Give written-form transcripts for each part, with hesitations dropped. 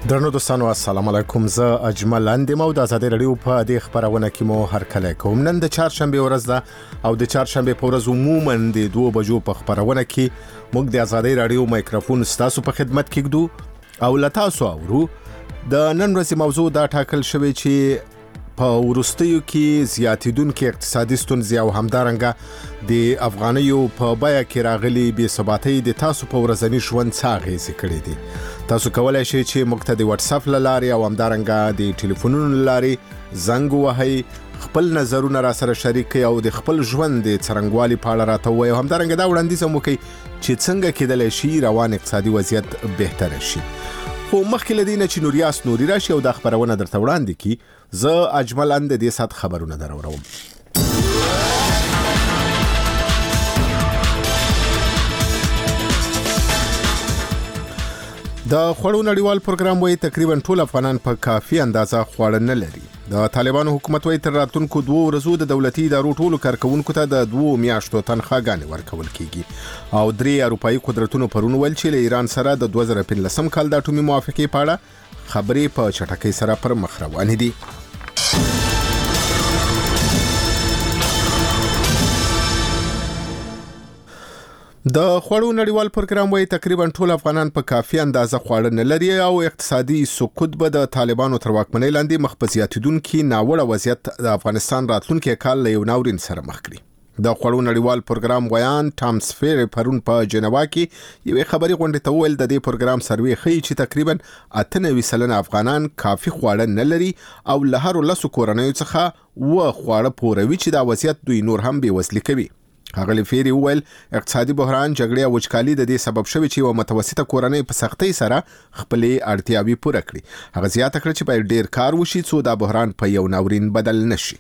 درنو دوستانو السلام علیکم. زه اجمل اندیم او د آزادۍ رادیو په دې خبرونه کې مو هرکلی کوم. نن د چهارشنبه ورځ ده او د چهارشنبه په ورځ عموما د 2 بجو په خبرونه کې موږ د آزادۍ رادیو مایکروفون ستاسو په خدمت کې ږدو او لتاسو اورو. د نن ورځې موضوع دا ټاکل شوی چې په ورستیو کې زیاتیدونکو اقتصادي ستونزې او همدارنګه د افغانیو په بیه کې راغلي بې ثباتۍ د تاسو په ورځني ژوند څه اغېزې کړې دي. تاسو کولای شئ چې موږ ته د واتس اپ لارې او همدارنګه د ټلیفونونو لارې زنګ وهئ، خپل نظرونه را سره شریک کړئ او د خپل ژوند د څرنګوالي په اړه راته ووایئ. همدارنګه دا وړاندیز هم وکړئ چې څنګه کېدلی شي روان اقتصادي وضعیت بهتره شي. خو مخکې له دې نه چې نوریاس نوري راشي او دا خبرونه درته وړاندې کړي، زه اجمل اند د دې ساعت خبرونه دروړم. د خوړو نړیوال پروګرام وایي تقریبا ټول افغانان په کافي اندازه خواړه نه لري. د طالبانو حکومت وایي تر راتلونکو 2 ورځو د دولتي ادارو ټولو کارکونکو ته د 2 میاشتو تنخواګانې ورکول کیږي او 3 اروپایي قدرتونو پرون ویل چې له ایران سره د 2015 کال د اټومي موافقې په اړه خبرې په چټکۍ سره پر مخ روانې دي. د خوړو نړیوال پروګرام وایي تقریبا ټول افغانان په کافي اندازه خواړه نه لري او اقتصادي سقوط به د طالبانو تر واکمنۍ لاندې مخ په زیاتیدونکي ناوړه وضعیت د افغانستان راتلونکي کال له یو ناورین سره مخ کړي. د خوړو نړیوال پروګرام ویان ټام سفیر پرون په جنیوا کې یوې خبري غونډې ته ویل د دې پروګرام سروې ښیي چې تقریبا 98% افغانان کافي خواړه نه لري او له هر 10 کورنیو څخه و خواړه پوروي چې دا وضعیت دوی نور هم بېوزلي کوي. هغه فیری ویل اقتصادي بحران، جګړې او وچکالي د دې سبب شوی چې یو متوسطه کورنۍ په سختۍ سره خپلې اړتیاوې پوره کړي. هغه زیاته کړه چې باید ډیر کار وشي څو دا بحران په یو ناورین بدل نشي.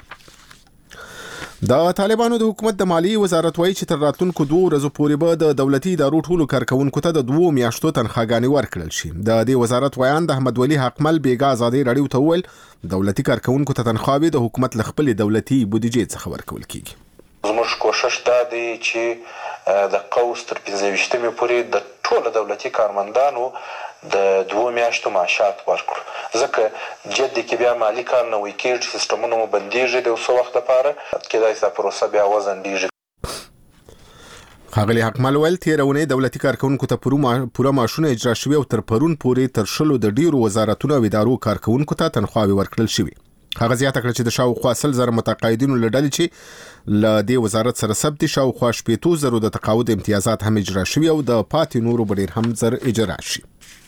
د طالبانو د حکومت د مالیې وزارت وایي چې تر راتلونکو 2 ورځو پورې به د دولتي ادارو ټولو کارکونکو ته د 2 میاشتو تنخواګانې ورکړل شي. د دې وزارت ویان د احمد ولي حقمل بیګا آزادۍ رادیو ته ویل دولتي کارکونکو ته تنخواوې د حکومت له خپل دولتي بودیجې څخه ورکول کیږي. زموږ کوشش دا دی چې د قوس تر 15مې پورې د ټولو دولتي کارمندانو د 2 میاشتو معاشات ورکړو، ځکه جدي کې بیا مالی کال نه وي کېږي، سیستمونه مو بندېږي د څو وخت لپاره، کېدای شي پروسه بیا وځنډېږي. ښاغلي حقمل ویل تېره اونۍ دولتي کارکونکو ته پوره معاشونه اجرا شوي او تر پرون پورې تر 10 د ډیرو وزارتونو او ادارو کارکونکو ته تنخواوې ورکړل شوي. هغه زیاته کړه چې د شاوخوا 10,000 متقاعدینو له ډلې چې له دې وزارت سره ثبت دي شاوخوا 80,000 د تقاعد امتیازات هم اجرا شوي او د پاتې نورو به ډېر هم زر اجرا شي.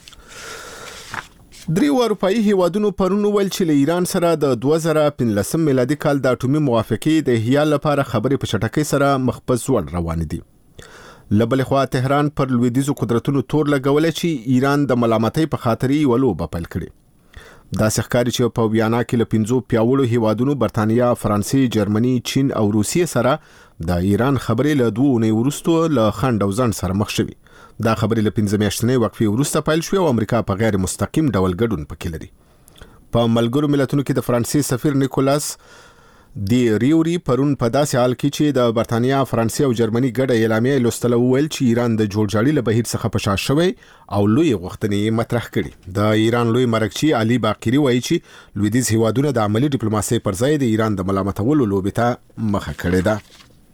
3 اروپایي هیوادونو پرون ویل چې له ایران سره د 2015 میلادي کال د اټومي موافقې د احیا لپاره خبرې په چټکۍ سره مخ په ځوړ روانې دي. له بلې خوا تهران پر لویدیځو قدرتونو تور لګولی چې ایران د ملامتۍ په خاطر یې یوه لوبه پیل کړې. داسې ښکاري چې په ویانا کې له 5 پیاوړو هیوادونو برتانیا، فرانسې، جرمني، چین او روسیې سره د ایران خبرې له 2 اونۍ وروسته له خنډ او ځنډ سره مخ شوي. دا خبرې له 5 میاشتنۍ وقفې وروسته پیل شوې او امریکا په غیر مستقیم ډول ګډون پکې لري. په ملګرو ملتونو کې د فرانسې سفیر نیکولاس دی ریوري پرون په داسې حال کې چې د برتانیا، فرانسې او جرمني ګډه اعلامیه لوستله وویل چې ایران د جوړجاړي له بهیر څخه په شا شوی او لوی غوښتنې مطرح کړي. د ایران لوی مرکچی علي باقری وایي چې لویدیځ هیوادونه د عملی ډیپلوماسۍ پر ځای د ایران د ملامتولو لوبې ته مخه کړې ده.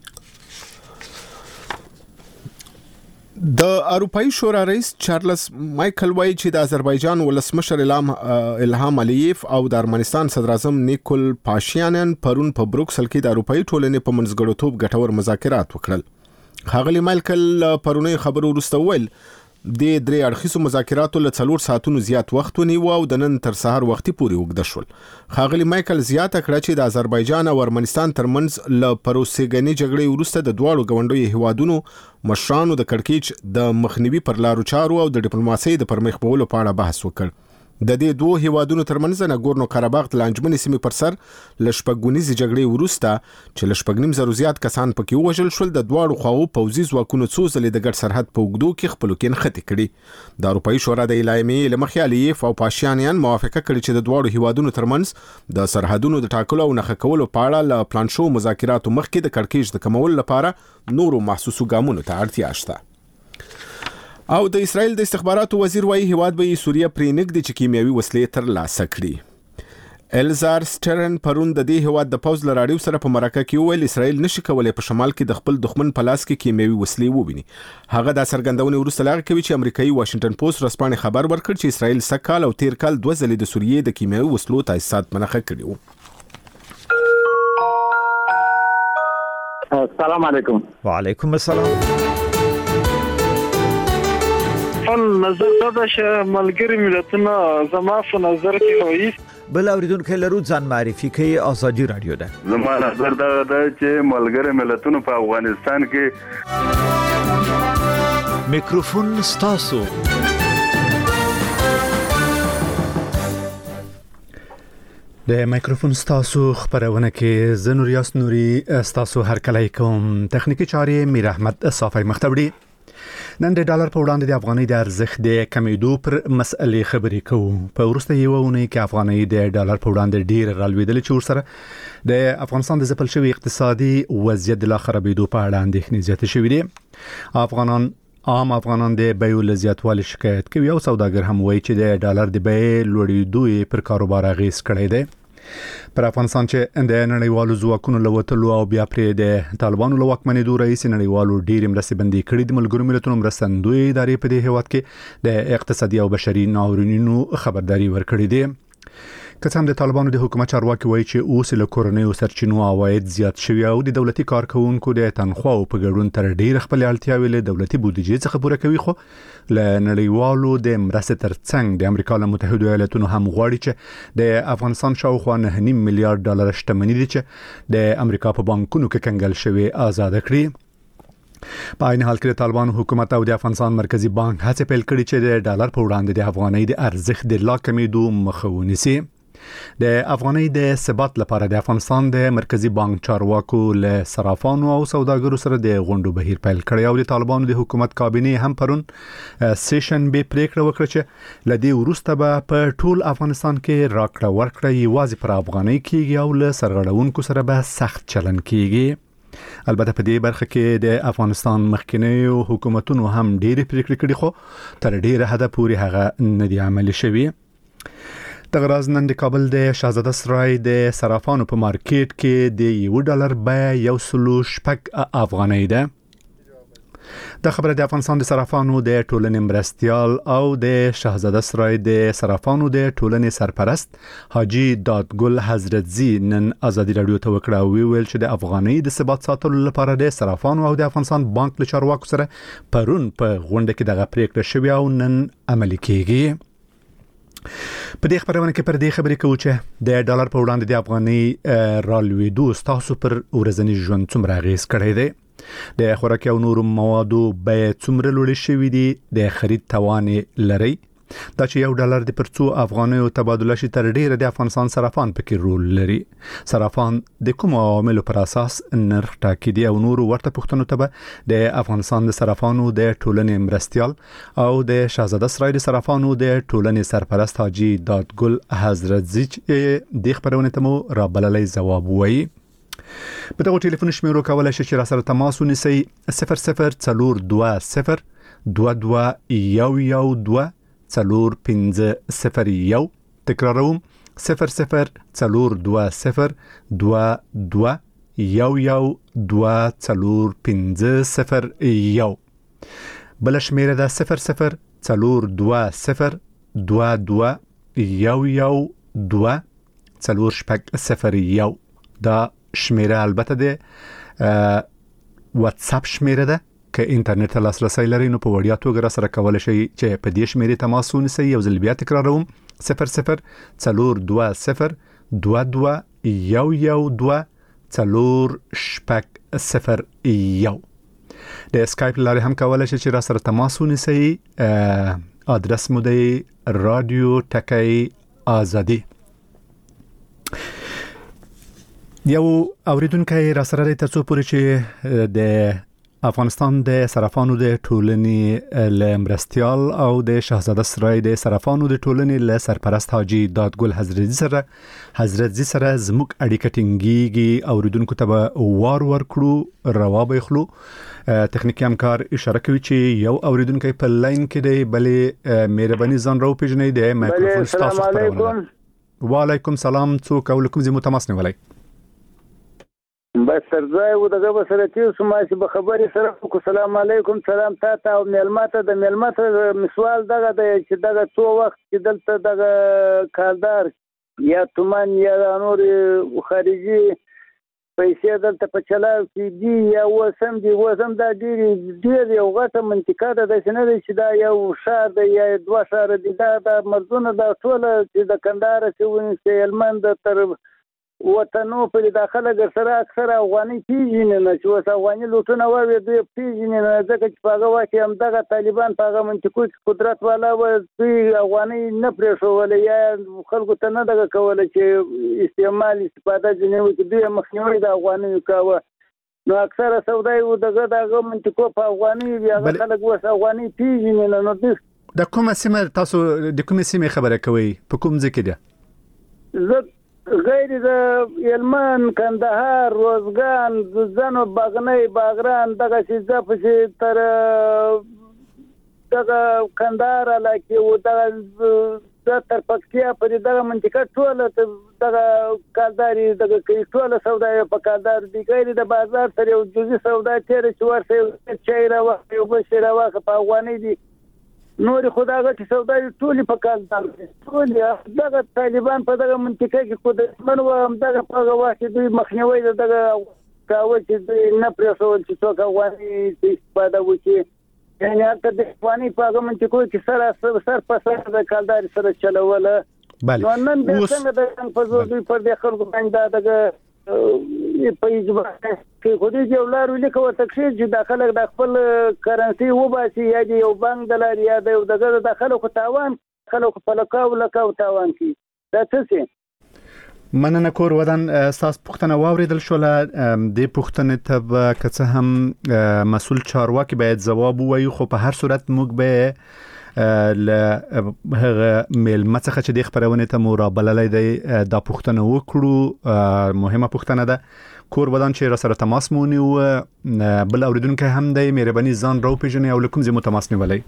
د اروپایي شورا رئیس چارلز مایکل وایي چې د آذربایجان ولسمشر الهام الیف او د ارمنستان صدر اعظم نیکول پاشینیان پرون په بروکسل کې د اروپایي ټولنې په منځګړیتوب ګټور مذاکرات وکړل. ښاغلي مایکل پرونی خبرو وروسته ویل د 3 اړخیزو مذاکراتو له 4 ساعتونو زیات وخت ونیو او د نن تر سهار وختي پورې اوږده شول. ښاغلي مایکل زیاته کړه چې د آذربایجان او ارمنستان ترمنځ له پروسیګنې جګړې وروسته د دواړو ګاونډیو هیوادونو مشرانو د کړکېچ د مخنیوي پر لارو چارو او د ډیپلوماسۍ د پرمخ بیولو په اړه بحث وکړ. د دې 2 هیوادونو ترمنځ ناګورنو قرهباغ د لانجمنې سیمې پر سر لشپګونیزي جګړې وروسته چې لشپګنیم زرو زیات کسان پکې وژل شول، د دواړو خواو پوځي ځواکونو څو ځلې د ګډ سرحد په اوږدو کې خپلو کې نښتې کړي. د اروپایي شورا د اعلامیې له مخې الیف او پاشینیان موافقه کړې چې د دواړو هیوادونو ترمنځ د سرحدونو د ټاکلو او نښه کولو په اړه له پلان شو مذاکراتو مخکې د کړکېچ د کمولو لپاره نورو محسوسو ګامونو ته اړتیا شته. او د اسرائیل د استخباراتو وزیر وايي هیواد به سوریه پرې نګدي چې کیمیاوي وسلې تر لاسه کړي. الزار سټرن پرون د دې هیواد د پوز لراډیو سره په مرکه کې ویل اسرائیل نشي کولای په شمال کې د خپل دښمن په لاس کې کیمیاوي وسلې وویني. هغه د څرګندونې وروسته لاغ کوي چې امریکایي واشنگټن پوسټ رسپانې خبر ورکړ چې اسرائیل سکهال او تیر کال 2 ځلې د سوریې د کیمیاوي وسلو تاسیسات منخه کړي وو. السلام علیکم. وعلیکم السلام. نظر دا چې ملګری ملتونه زما په نظر کې وایي بل اوریدونکو لرو ځان معرفي کوي ازادي رادیو ده. زما نظر دا چې ملګری ملتونه په افغانستان کې میکروفون ستاسو. د میکروفون ستاسو خبرونه کې زنوریاس نوري ستاسو هر کله کوم تخنیکی چارې میر احمد صافی مختبړي. نن د ډالر په وړاندې د افغانۍ د ارزښت د کمیدو پر مسلې خبرې کوو. په وروسته یو ونې کې افغانۍ د ډالر په وړاندې ډیر رالوېدل چې ورسره د افغانستان د ځپل شوی اقتصادي وضعیت د لا خرابېدو په اړه اندېښنې زیاتې شوې دي. افغانان د بیو له زیاتوالي شکایت کوي او سوداګر هم وایي چې د ډالر د بیې لوړېدو پر کاروبار اغېز کړی دی. پر افغانستان چې د نړیوالو ځواکونو له وتلو او بیا پرې د طالبانو له واکمنېدو رئیس نړیوالو ډېرې مرستې بندي کړې د ملګرو ملتونو مرستندوی ادارې په دې هیواد کې د اقتصادي او بشري ناورینونو خبرداري ورکړې ده. که څه هم د طالبانو د حکومت چارواکي وایي چې اوس له کورنیو سرچینو عواید زیات شوي او د دولتي کارکونکو د تنخواو په ګډون تر ډیره خپل اړتیاوې له دولتي بودیجې څخه پوره کوي، خو له نړیوالو د مرستې ترڅنګ د امریکا له متحده ایالاتونو هم غواړي چې د افغانستان شاوخوا 9.5 میلیارډ ډالر شتمني دي چې د امریکا په بانکونو کې کنګل شوی آزاد کړي. په عین حال کې د طالبانو حکومت او د افغانستان مرکزی بانک هڅه پیل کړې چې د ډالر په وړاندې د افغانۍ د ارزښت د لا کمیدو مخه ونیسي. د افغانۍ د ثبات لپاره د افغانستان د مرکزی بانک چارواکو له صرافانو او سوداګرو سره د غونډو بهیر پیل کړی او د طالبانو د حکومت کابینه هم پرون سیشن به پریکړه وکړه چې لدی وروسته به په ټول افغانستان کې راکړه ورکړه یوازې پر افغانۍ کېږي او له سرغړونکو سره به سخت چلن کېږي. البته په دې برخه کې د افغانستان مخکنی حکومتونو هم ډېرې پریکړې کړې خو تر ډېره حده پورې هغه نه دي عملي شوي. تغراز نن د کابل د شاهزاده سرای د صرافانو په مارکیټ کې د $1 بیه 1.6 افغانۍ ده. دا خبره د افغانستان د صرافانو د ټولنې مرستیال او د شاهزاده سرای د صرافانو د ټولنې سرپرست حاجی دادګل حضرتزی نن ازادي رادیو ته وکړه او ویل چې د افغانۍ د ثبات ساتلو لپاره د صرافانو او د افغانستان بانک له چارواکو سره پرون په غونډه کې دغه پریکړه شوې او نن عملي کیږي. په دې خبرونه کې پر دې خبرې کوو چې د ډالر په وړاندې د افغانۍ رالوېدو ستاسو پر ورځني ژوند څومره اغېز کړی دی؟ د خوراکي او نورو موادو بیې څومره لوړې شوې دي؟ د خرید توان لري؟ دا چې $1 د پر څو افغانیو تبادله شي تر ډیره د افغانستان صرافان پکې رول لري. صرافان د کوم عواملو پر اساس نرخ ټاکي دي او نورو ورته پوښتنو ته د افغانستان د صرافانو د ټولنې مرستیال او د شاهزاده سرای د صرافانو د ټولنې سرپرست حاجی دادګل حضرتزی د خبرونه ته مو را بللې جواب وایي. په دغه ټلیفون شمیرو کولای شئ چې را سره تماس ونیسئ 0020 22 4501. تکراروم 002022 بل شمیره ده 002022 دا شمیره البته ده واتساپ شمیره ده که اینټرنیټ لاسرسی لري نو په وړیا توګه را سره کولای شئ چې په دې شمیرې تماس ونیسئ. یو ځل بیا تکراروم 002022 د اسکایپ لارې هم کولای شئ چې را سره تماس ونیسئ. ادرس مو دی رادیو ټکی آزادي. یو اوریدونکو را سره تاسو پورې چې د افغانستان د صرافانو د ټولنې له مرستیال او د شاهزاده سرای د صرافانو د ټولنې له سرپرست حاجی دادګل حضرتزي سره زموږ اړیکه ټینګیږي او ردونکو ته وار ورکړو روا به خلو تخنیکی همکار اشاره کوي چې یو اوریدونکو په لاین کې دی بلې مهرباني ځان راو پیژنې د مایکروفون تاسو خبرونه. وعلیکم سلام څوک او لکم زمو تماس نیولای بس سرځای و دغه بسره چې سما چې به خبرې سره کو سلام علیکم سلام تاسو او ملماته د ملماته مسوال دغه د چې دغه څو وخت چې دلته دغه کاردار یا تومان یا نور خارجي پیسې دلته په چلاو کې دی یا وسم دا ډیر یو غټه منطقه ده چې نه چې دا یو شهر دی یا دوه شهر دي دا مرزونه دا ټول چې د کندهار چې هلمند تر وطنو په داخله ګرسره اکثر افغاني پیژنې نه چې وس افغاني لوټونه وي دوی پیژنې نه ځکه چې په هغه وخت هم دغه طالبان په هغه منطقو کې قدرت والا و دوی افغاني نه پرېښول یا خلکو ته نه دغه کوله چې استفاده ځنې وکړي دوی مخنیوي د افغاني کاوه نو اکثر سودای و دغه منطقو په افغاني بیا خلک وس افغاني پیژنې نه نو د کومه سیمه تاسو د کومه سیمه خبره کوي په کوم ځای کې ده غیر د هلمند کندهار روزګان زنو باغنی باغران دغه چې په تر دغه کندهار علاقه و دغه تر پکتیا پر دغه منطقه ټول دغه کالداري دغه ټول سودای په کالدار دي غیر د بازار سره یو جزئی سودا تیر چې ورسې چای راوخت یو بشیر راوخت په افغاني دي نور خداغه چې سودای ټول په کالدار ټول دغه طالبان په دغه منطقه کې قدرتمن و هم دغه په وخت دوی مخنیوي دغه کاوه چې دوی نه پرېښول چې څوک افغاني استفاده وکړي یعنی هلته د افغاني په هغه منطقو کې سر په سر د کالدار سره چلوله نو نن بیا څنګه د په زور دوی پر د خلکو باندې دغه په اجبار کې خو دې یو لار ولیکو تکشیر چې داخله د خپل کرنسي وباسي یا یو بانک دلار یا دغه داخله کو تاوان خلکو په لکاو تاوان کی دا څه مننه کور ودان اساس پښتنه واوریدل شو له د پښتنه ته کڅه هم مسول چارواکي باید جواب وایي خو په هر صورت موږ به له هغه میل مڅخه چې د خبرونه ته مرابللې دی د پښتنه وکړو مهمه پښتنه ده کور ودان چې را سره تماس مونی او بل اوریدونکو هم د مهرباني ځان راو پیژنې او لکم زمو تماس نیولای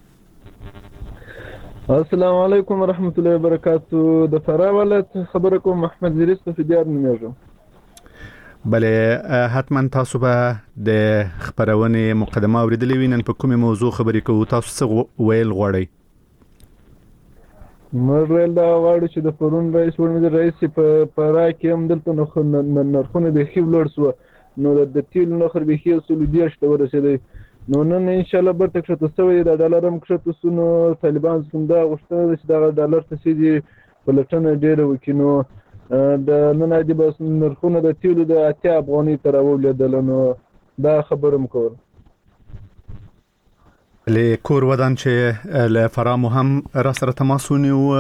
السلام علیکم ورحمت الله وبرکاتہ د فراولت خبرکم محمد زریس په دیار نیمه بله حتما تاسو به د خبرونه مقدمه اوریدلې وینن په کومه موضوع خبرې کوو تاسو څه ویل غواړئ مرل دا واړو چې د پرون رئیس ورمد رئیس په راکې هم دلته نرخونه د خیو لوړ سو نو د تیل نخر به خیو سولودیش ته ورسېدي نو نن ان شاء الله به تک شته سوی د ډالر هم کښته سونو طالبان څنګه غوښتل چې دا ډالر ته سيدي په لټنه ډیره وکینو د نن د بس نرخونه د تیلو د 80 افغاني تر ولیدل نو دا خبرم کول له کور ودان چې له فرامو هم را سره تماسونی او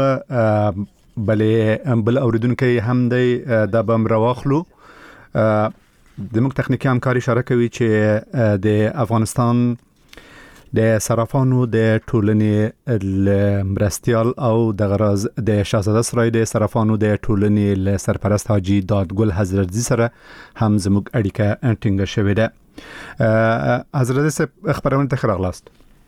بل اوریدونکو هم د بم راوخلو د موږ تخنیکی همکاري اشاره کوي چې د افغانستان د صرافانو د ټولنې مرستیال او د غرض د شاهزاده سرای د صرافانو د ټولنې له سرپرست حاجی دادګل حضرتزي سره هم زموږ اړیکه ټینګه شوې ده حضرت صاحب خبرونه ته راغلاست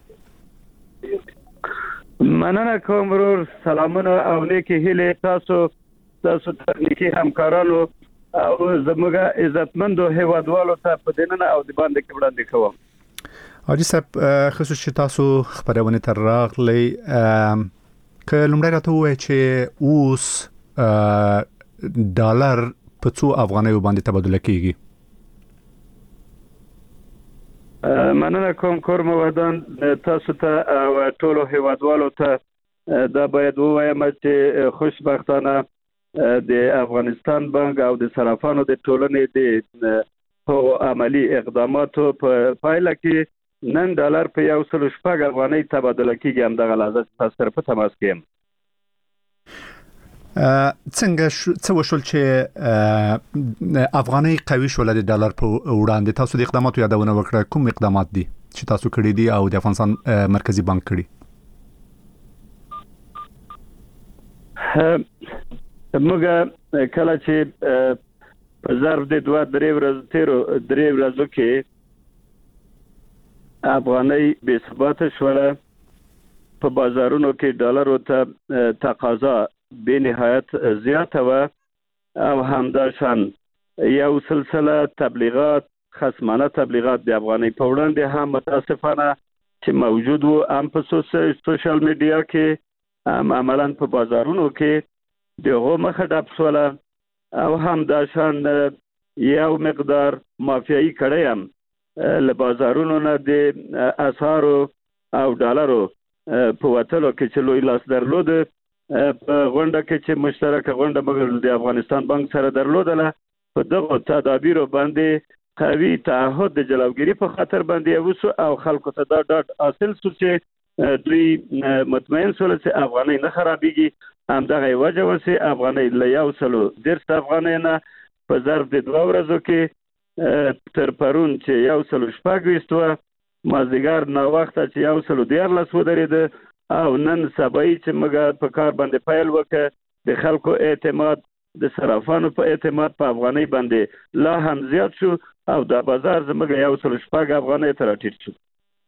مننه کوم ورور سلامونه او نیکی هیله تاسو تخنیکی همکارانو او زموږ عزتمندو هیوادوالو ته په دیننه او د باندې کې وړاندې کوم حاجی صاحب خصوصي تاسو خبرونه تر راغلی که لومړی راته وایي چې اوس ډالر په څو افغانیو باندې تبادله کیږي مننه کوم کور مودان تاسو ته او ټولو هیوادوالو ته دا باید ووایم چې خوشبختانه د افغانستان بانک او د صرافانو د ټولنې د عملی اقداماتو په پایله کې نن ډالر په 1.6 افغانۍ تبادله کیږي هم د غلازت تاسو په تماس کې څنګه څه وشول چې افغاني قوي شول د ډالر په وړاندې؟ تاسو د اقداماتو یادونه وکړه، کوم اقدامات دي چې تاسو کړی دي او د افغانستان مرکزی بانک کړی؟ موږ کله چې په ظرف د 2-3 ورځو کې افغاني بې ثباته شوله، په بازارونو کې ډالرو ته تقاضا به نهایت زیاته و او همداشان یو سلسله تبلیغات، خصمانه تبلیغات د افغاني په وړاندې هم متاسفانه چې موجود وو، هم په سوشل میډیا کې هم عملاً په بازارونو کې دغه مخه ډب شوله او همداشان یو مقدار مافیایي کړی هم له بازارونو نه د اسعارو او ډالرو په وټلو کې چې لوی لاس درلود. په غونډه کې چې مشترکه غونډه مګر د افغانستان بانک سره درلودله، په دغه تدابیرو باندې قوي تعهد د جلوګیری په خاطر باندې وسو او خلکو ته دا ډاډ حاصل شو چې دوی مطمئن شول چې افغاني نه خرابېږي. همدغه وجه وسي افغاني له 110 افغانۍ نه په ظرف د 2 ورځو کې تر پرون چې 126 و، مازدیګر نا وخت چې 114 ودرېده او نن سبا چې موږ په کار باندې پیل وکړ، د خلکو اعتماد د صرافانو په اعتماد په افغاني باندې لا هم زیات شو او د بازار زموږ 116 افغانۍ ته راټیټ شو.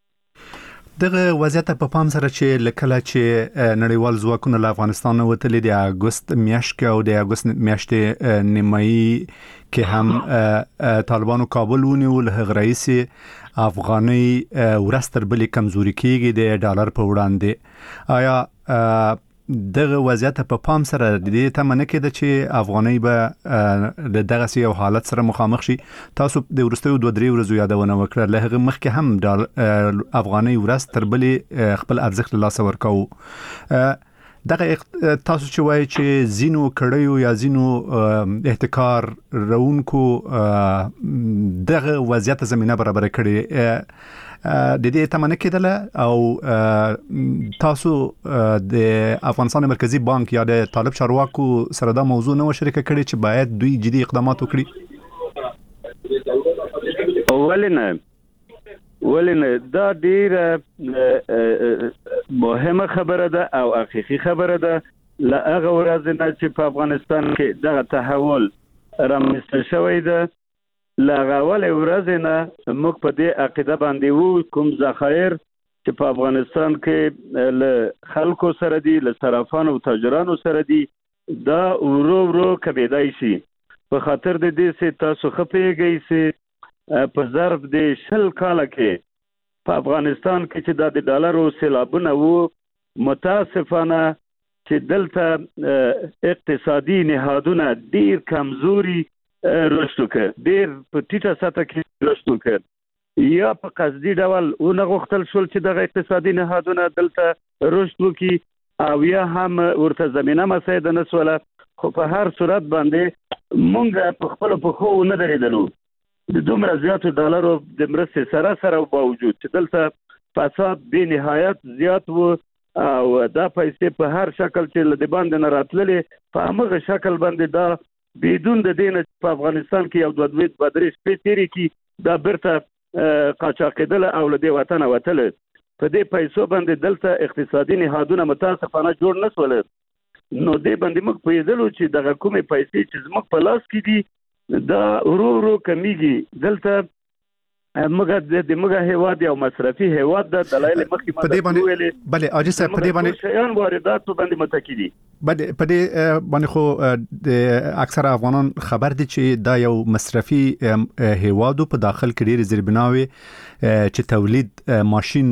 دغه وضعیت په پام سره چې لکه چې نړیوال ځواکونه له افغانستان وتلي د اگست میاشت کې او د اگست میاشتې نیمایي کې هم طالبانو کابل ونیول، هغه رئیس افغاني ورستر بلې کمزوري کېږي د ډالر په وړاندې. آیا دغه وضعیت په پام سره د دې تمه نه کېده چې افغاني به دغه یو حالت سره مخامخ شي؟ تاسو د ورستیو 2-3 ورځې یادونه وکړه، له هغه مخکې هم افغاني ورست تر بلې خپل ارزښت له لاسه ورکاو. دغه تاسو چې وایي چې زینو کړیو یا زینو احتکار رونکو دغه وضعیت زمينه برابر کړي، د دې تمه نه کېدله او تاسو د افغانستان مرکزی بانک یا د طالب چارواکو سره دا موضوع نه شریک کړي چې باید دوی جدي اقدامات وکړي؟ ولنه دا ډیره مهمه خبره ده او حقیقي خبره ده. له هغه ورځې نه چې په افغانستان کې دغه تحول رامنځته شوی ده، له هغه ورځې نه موږ په دې عقیده باندې وو کوم ذخایر چې په افغانستان کې له خلکو سره دي، له صرافانو او تاجرانو سره دي، دا ورو کمیدای شي. په خاطر د دې چې تاسو خپېږئ چې په ظرف د 20 کاله کې په افغانستان کې چې د ډالرو سیلابونه وو، متاسفانه چې دلته اقتصادي نهادونه ډیر کمزوري رشد وکړ، ډیر په ټیټه سطح کې رشد وکړ، یا په قصدي ډول ونه غوښتل شول چې دغه اقتصادي نهادونه دلته رشد وکړي او یا هم ورته زمينه مساعده نه سوله. خو په هر صورت باندې مونږ په خپل پخو نه درېدلو د دومره زیاتو ډالرو د مرستې سره باوجود چې دلته فساد به نهایت زیات وو او دا پیسې په هر شکل چې له باندې نه راتللې په هغه شکل باندې دا بدون د دین په افغانستان کې یو 2-3 شپې تیرې کی دا برته قاچاقیدل او له دې وطن وتل. په دې پیسو باندې دلته اقتصادي نهادونه متاسفانه جوړ نه سول. نو دې باندې موږ پیدلو چې دغه کومې پیسې چې زموږ په لاس کې دي دا ورو کمیږي. دلته موږ هیواد یو مصرفي هیواد د دلایل مخکې په دې باندې بله عاجز په دې باندې شیان واردات باندې متکی دي. په دې باندې خو د اکثر افغانان خبر دي چې دا یو مصرفي هیوادو په داخل کې ډېر زیربناوي چې تولید ماشين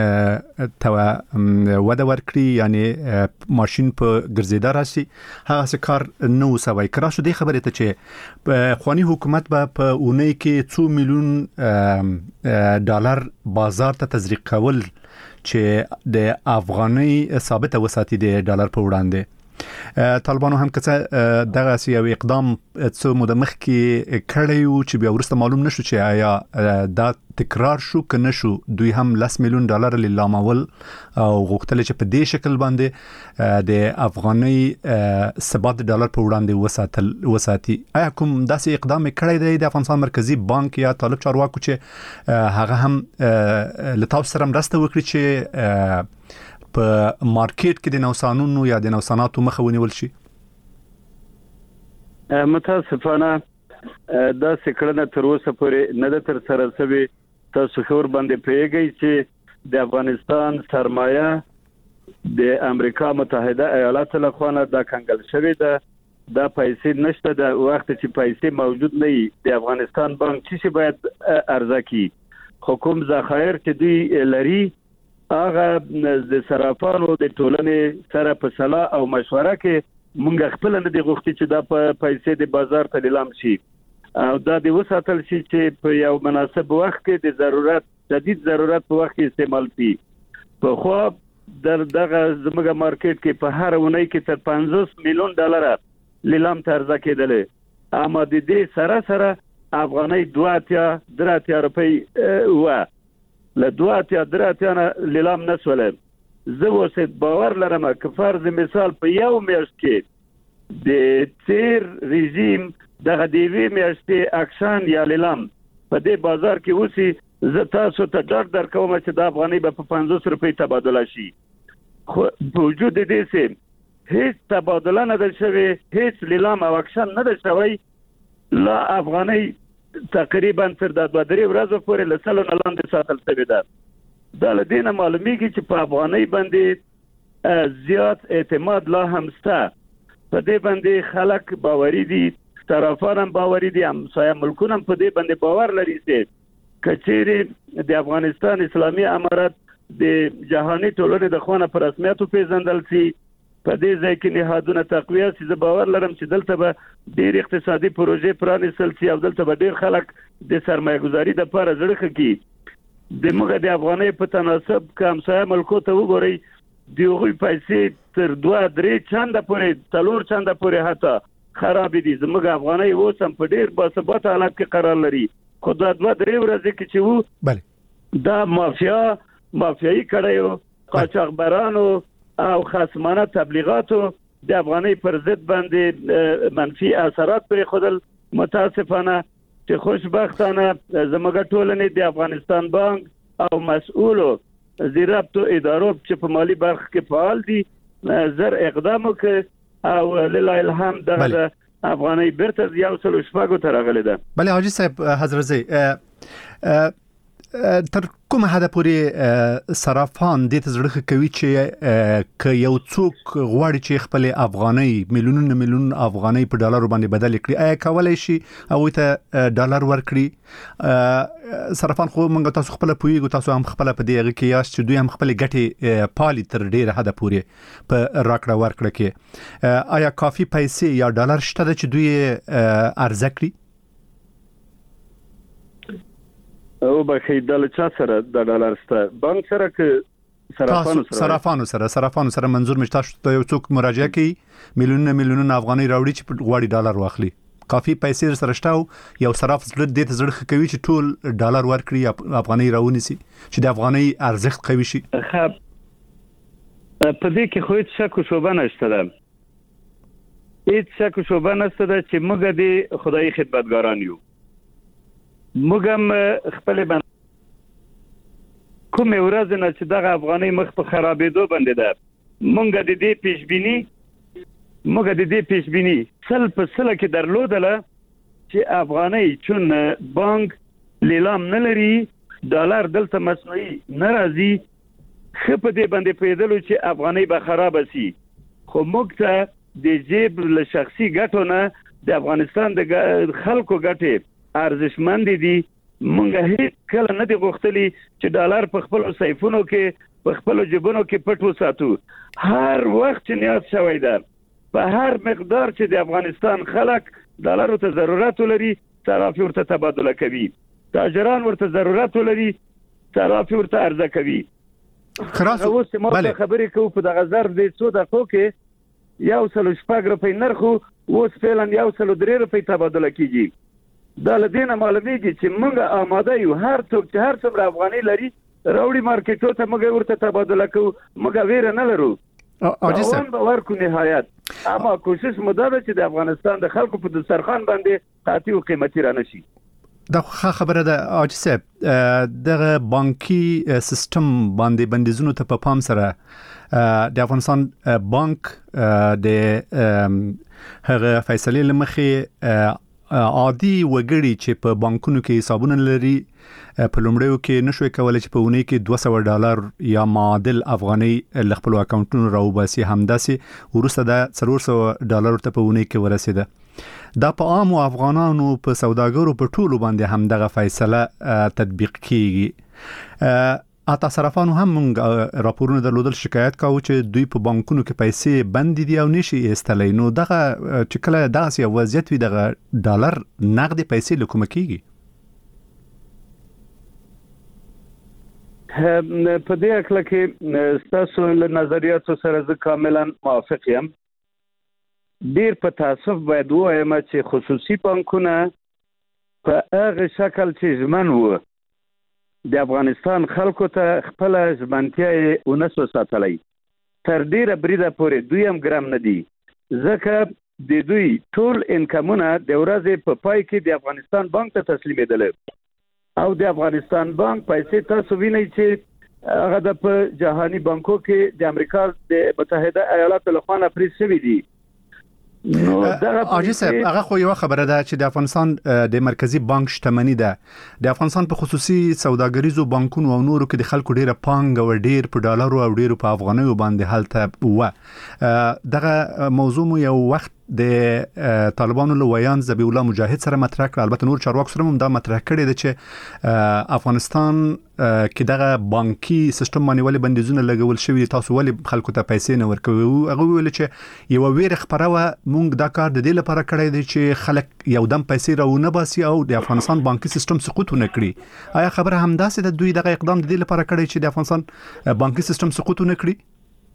وده ورکړي، یعنی ماشين په ګرځیدا راشي، هغه څه کار نو سوي کرا شو. دې خبره ته چې خواني حکومت په اونۍ کې 2 میلیون ډالر بازار ته تزریق کول چې د افغاني ثابت وساتي د ډالر په وړاندې، طالبانو هم که دغه یو اقدام څو موده مخکې کړی و چې بیا ورسته معلوم نشو چې آیا دا تکرار شو که نشو. دوی هم $10 میلیون لیلامول او غوښتل چې په دې شکل باندې د افغاني ثبات ډالر په وړاندې وساتي. آیا کوم داسې اقدام کړی دی د افغانستان مرکزی بانک یا طالب چارواکو چې هغه هم لتاو سره مرسته وکړي چې په مارکیټ کې د نوسانونو یا د نوساناتو مخه ونیول شي؟ متاسفانه دا څکړه تر اوسه پورې نه ده تر سره شوې. تاسو خبر باندې پیږئ چې د افغانستان سرمایه د امریکا متحده ایالاتو له خوا دا کنګل شوې ده. دا پیسې نشته. د وخت چې پیسې موجود نه وي د افغانستان بانک چې باید ارزه کی حکومت ذخایر چې دوی لري هغه د صرافانو د ټولنې سره په صلاح او مشوره کې مونږ خپل نه دی غوښتي چې دا پیسې د بازار ته لیلام شي او دا د وساتل شي چې په یو مناسب وخت کې د ضرورت شدید ضرورت په وخت کې استعمال شي. په خو دغه زموږ مارکیټ کې په هر ونې کې تر $50 میلیون لیلام ته ارزه کېدلې. اما د دې سره افغاني 2.3 روپۍ و له 2.3 نه لیلام نسوله. زه اوس باور لرم چې فرض مثال په یو میاشت کې د تیر رژیم دغه دیوی میاشتې اکشن یا لیلام په دې بازار کې اوسي زه تاسو ته ډاډ درکوم چې د افغاني په 50 روپۍ تبادله شي. خو وجود دې سه هیڅ تبادله نه ده شوې، هیڅ لیلام او اکشن نه ده شوی. لا افغاني تقریبا تر د 2-3 ورځې پورې له سلو نه لاندې ساتل شوی ده. دا له دې نه معلومیږي چې په افغانۍ باندې زیات اعتماد لا هم شته. په دې باندې خلک باوري دي، طرفان هم باوري دي، همسایه ملکونه هم په دې باندې باور لري چې کچېرې د افغانستان اسلامي امارت د جهاني ټولنې د خوانه په رسمیت پیژندل شي، په دې ځای کې نهادونه تقویه شي. زه باور لرم چې دلته به ډېر اقتصادي پروژې پرانیستل شي او دلته به ډېر خلک د سرمایه گذاري لپاره زړه کوي. د موږ د افغانۍ په تناسب که همسایه ملکو ته وګورئ د هغوی پیسې تر 2-3 چنده پورې 4 چنده پورې حتی خرابې دي. زموږ افغانۍ اوس هم په ډېر باثباته حالت کې قرار لري. خو دا 2-3 ورځې کې چې وو دا مافیایي کړی و، قاچاقبرانو او خصمانه تبلیغاتو د افغانۍ پر ضد باندې منفي اثرات پرې خودل. متاسفانه چې خوشبختانه زموږ ټولنې د افغانستان بانک او مسؤلو زیرابطو ادارو چې په مالی برخه کې فعال دي زر اقدام وکړ او لله الحمد د افغانۍ بیرته 1.6 ته راغلې ده. بله حاجی صاحب حضرزی تر کومه حد پورې صرافان د تزړه کوي چې ک یو څوک غواړي چې خپل افغاني میلیون افغاني په ډالر باندې بدل کړي، آیا کولای شي او ته ډالر ورکړي؟ صرافان خو موږ تاسو خپل پویګو، تاسو هم خپل په دې کې یاست چې دوی هم خپل ګټي پالي تر ډیره حد پورې په راکړه ورکړه کې. آیا کافي پیسې یا ډالر شته چې دوی ارزه کړي؟ او بخی د چا سره د ډالر سره بانک سره که صرافانو سره منظور مشته ته یو څوک مراجعه کوي میلیون افغاني راوړي چې غواړي ډالر واخلي، کافي پیسې سره شته یو صراف زړه دې ته زړه کوي چې ټول ډالر ورکړي یا افغاني راونیسي چې د افغاني ارزښت قوي شي؟ خب په دې کې خو هیڅ شک او شوبه نشته ده، هیڅ شک او شوبه نشته ده چې موږ د خدای خدمتګاران یو. موږ هم خپل باندې کومه ورځ نه چې دغه افغانۍ مخ په خرابېدو باندې ده، موږ د دې پیشبینی سل په سل کې درلودله چې افغانۍ چون بانک لیلام نه لري، ډالر دلته مصنوعي نه راځي، خو په دې باندې پیدلو چې افغانۍ به خراب شي. خو موږ ته د جیب له شخصي ګټو نه د افغانستان د خلکو ګټې ارزشمند دي. مونږ هیڅ کله نه دی غوښتلی چې ډالر په خپل سیفونو کې په خپل جیبونو کې پټ وساتو. هر وخت چې نیاز شوی ده په هر مقدار چې د افغانستان خلک ډالر ته ضرورت لري صراف ورته تبادله کوي، تاجران ورته ضرورت لري صراف ورته عرضه کوي. خلاص اوس ما خبرې کوو په دغه ظرف د 2 دقیقو کې 1.6 روپۍ نرخ اوس فعلا 1.3 روپۍ تبادله کیږي دا لدینه معلومیږي چې موږ آماده یو هر څوک چې هر څومره افغاني لري راوړي مارکیټو ته موږ ورته تبادله کوو موږ ویره نه لرو اوجه به ورکو نهایت اما کوشش مدده چې د افغانستان د خلکو په دسترخوان باندې قاطع او قیمتي را نشي دا خبره ده اوجه صاحب دغه بانکي سیستم باندې بندیزونو ته په پام سره د افغانستان بانک د هغه فیصله لمخې عادي وګړي چې په بانکونو کې حسابونه لري په لومړیو کې نشوي کولای چې په اونۍ کې $200 یا معادل افغاني ل خپل اکاونټونو راوباسي همداسې ورسته د $400 ته په اونۍ کې ورسېده دا په عام افغانانو په سوداګرو په ټولو باندې هم دغه فیصله تطبیق کیږي اته صرافانو هم موږ راپورونه درلودل شکایت کاوه چې دوی په بانکونو کې پیسې بند دي او نشي ایستلای نو دغه چې کله داسې وضعیت وي دغه ډالر نقد پیسې لکوم کیږي په دې اړه کې تاسو له نظریاتو سره زه کاملا موافق یم ډیر په تاسف باید وایم چې خصوصي بانکونه په هغه شکل چې ژمن وو د افغانستان خلکو ته خپل ژمنتیا ونسو ساتلای تر ډیره بریده پورې دوی هم ګرام نه دي ځکه د دوی ټول انکمونه د ورځې په پای کې د افغانستان بانک ته تسلیمېدل او د افغانستان بانک پیسې تاسو وینئ چې هغه د په جهاني بانکو کې د امریکا د متحده ایالاتو لخوا پریس شوی دي نو اجي صاحب هغه خو یو خبره ده چې د افغانستان د مرکزی بانک شتمنۍ ده د افغانستان په خصوصي سوداګریزو بانکونو او نورو کې د خلکو ډیره پانګ او ډیر په ډالرو او ډیرو په افغانیو باندې حالت دغه موضوع مو یو وخت د طالبانو له ویان ذبیح الله مجاهد سره مطرح کړ البته نور چارواکو سره هم دا مطرح کړی دی چې افغانستان کې دغه بانکي سیستم باندې ولې بندیزونه لګول شوی تاسو ولې خلکو ته پیسې نه ورکوي هغه ویل چې یو ویره خبره مونږ دا کار د دې لپاره کړی دی چې خلک یو دم پیسې راونه باسي او د افغانستان بانکي سیستم سقوط نه کړي آیا خبره همداسې د دوی دغه اقدام د دې لپاره کړی چې د افغانستان بانکي سیستم سقوط نه کړي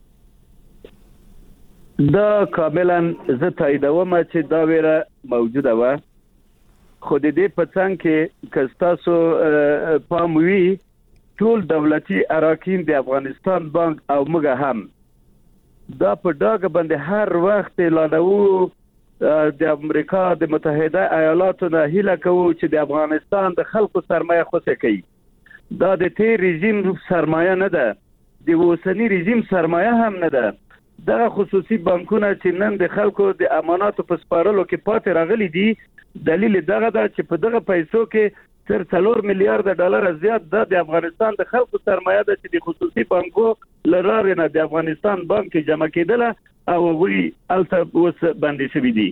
دا کاملا زه تاییدوم چې دا ویره موجوده و خو د دې په څنګ کې که تاسو پام وي ټول دولتي اراکین د افغانستان بانک او موږ هم دا په ډاګه باندې هر وخت اعلانوو د امریکا د متحده ایالاتو نه هیله کوو چې د افغانستان د خلکو سرمایه خوسه کوي دا د تیر رژیم سرمایه نه ده د اوسنی رژیم سرمایه هم نه ده دغه خصوصي بانکونه چې نن د خلکو د اماناتو په سپارلو کې پاتې راغلي دي دلیل دغه ده چې په دغه پیسو کې تر $4 میلیارډ زیات د افغانستان د خلکو سرمایه ده چې د خصوصي بانکو لراره نه د افغانستان بانک کې جمع کېدله او وی الته اوس باندې شوی دي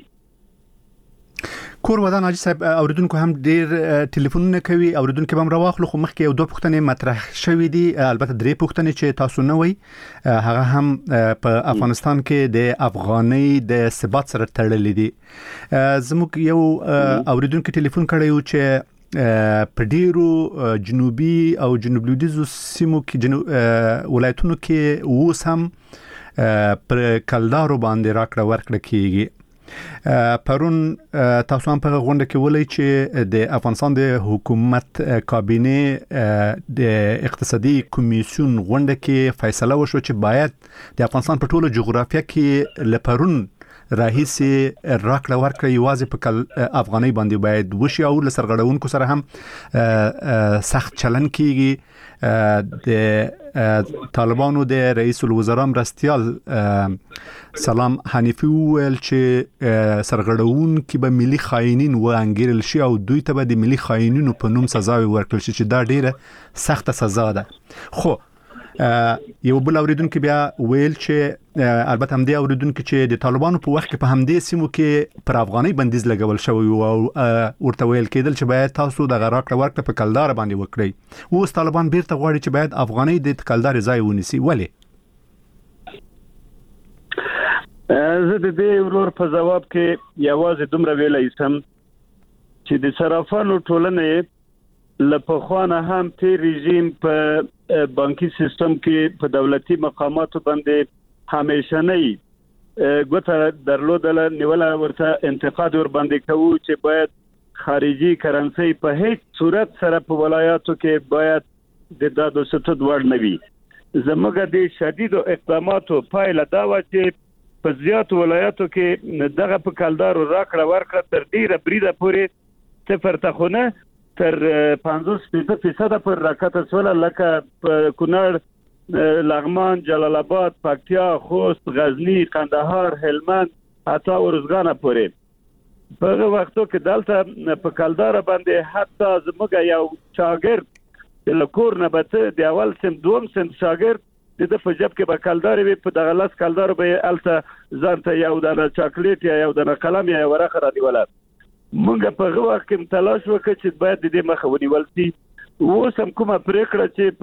کور ودان حاجی صاحب اوریدونکو هم ډیر ټلیفونونه کوي اوریدونکو هم راوخلو خو مخکې یو دوه پوښتنې مطرح شوې دي البته درې پوښتنې چې تاسو نه وای هغه هم په افغانستان کې د افغاني د ثبات سره تړلې دي زموږ یو اوریدونکو ټلیفون کړی و چې په ډیرو جنوبي او جنوب لویدیځو سیمو کې ولایتونو کې اوس هم پر کلدارو باندې راکړه ورکړه کیږي پرون تاسو هم په غونډه کې ولای چې د افغانستان د حکومت کابینه د اقتصادي کمیسیون غونډه کې فیصله وشو چې باید د افغانستان په ټوله جغرافیه کې لپرون راهیسي راکړه ورکړه یوازې په افغاني باندې باید وشي او لسرغړونکو سره هم سخت چلن کیږي د طالبانو د رئیس الوزرا مرستیال سلام حنیفی ویل چې سرغړونکو به ملي خاینین و انګیرل شي او دوی ته به د ملي خاینینو په نوم سزا ورکړل شي چې دا ډیره سخته سزا ده خو یو بل اوریدونکو بیا ویل چې البته هم دی اوریدونکو چې د طالبانو په وخت کې په همدې سیمو کې پر افغاني بندیز لګول شوی او ورته ویل کېدل چې باید تاسو د غراکړه ورکړه په کلدار باندې وکړئ اوس طالبان بیرته غواړي چې باید افغاني د کلدار ځای ونیسي ولی زه د دې ورور په جواب کې یوازې دومره ویلای شم چې د صرافانو ټولنې لپخوانه هم تیر رژیم په بانکي سیستم کې په دولتي مقاماتو باندې همیشنی ګوته درلودله نیوله ورته انتقاد ور باندې کوو چې باید خارجي کرنسي په هیڅ صورت سره په ولایاتو کې باید د دادو ستود وړ نه وي. زموږ د شدیدو اقداماتو پایله دا و چې په زیاتو ولایاتو کې دغه په کلدارو راکړه ورکړه تر ډیره بریده پورې صفر ته خو نه تر 50% پر راکته سوله لکه په کونړ، لغمان، جلال آباد، پکتیا، خوست، غزنی، قندهار، هلمند حتی ورزګان پورې. په هغه وختو کې دلته په کلدار باندې حتی زموږ یو شاګرد د لکور نه بته د اول سم دوم سم شاګرد د په جب کې به کلدار وي، په دغه لاس کلدار به الته ځانته یو دانه چاکلیټ یا یو دانه قلم یا ورقه راډیوله. مونږ په هغه وخت کې تلاش وکړ چې باید د دې مخه ونیول شي. اوس هم کومه پریکړه چې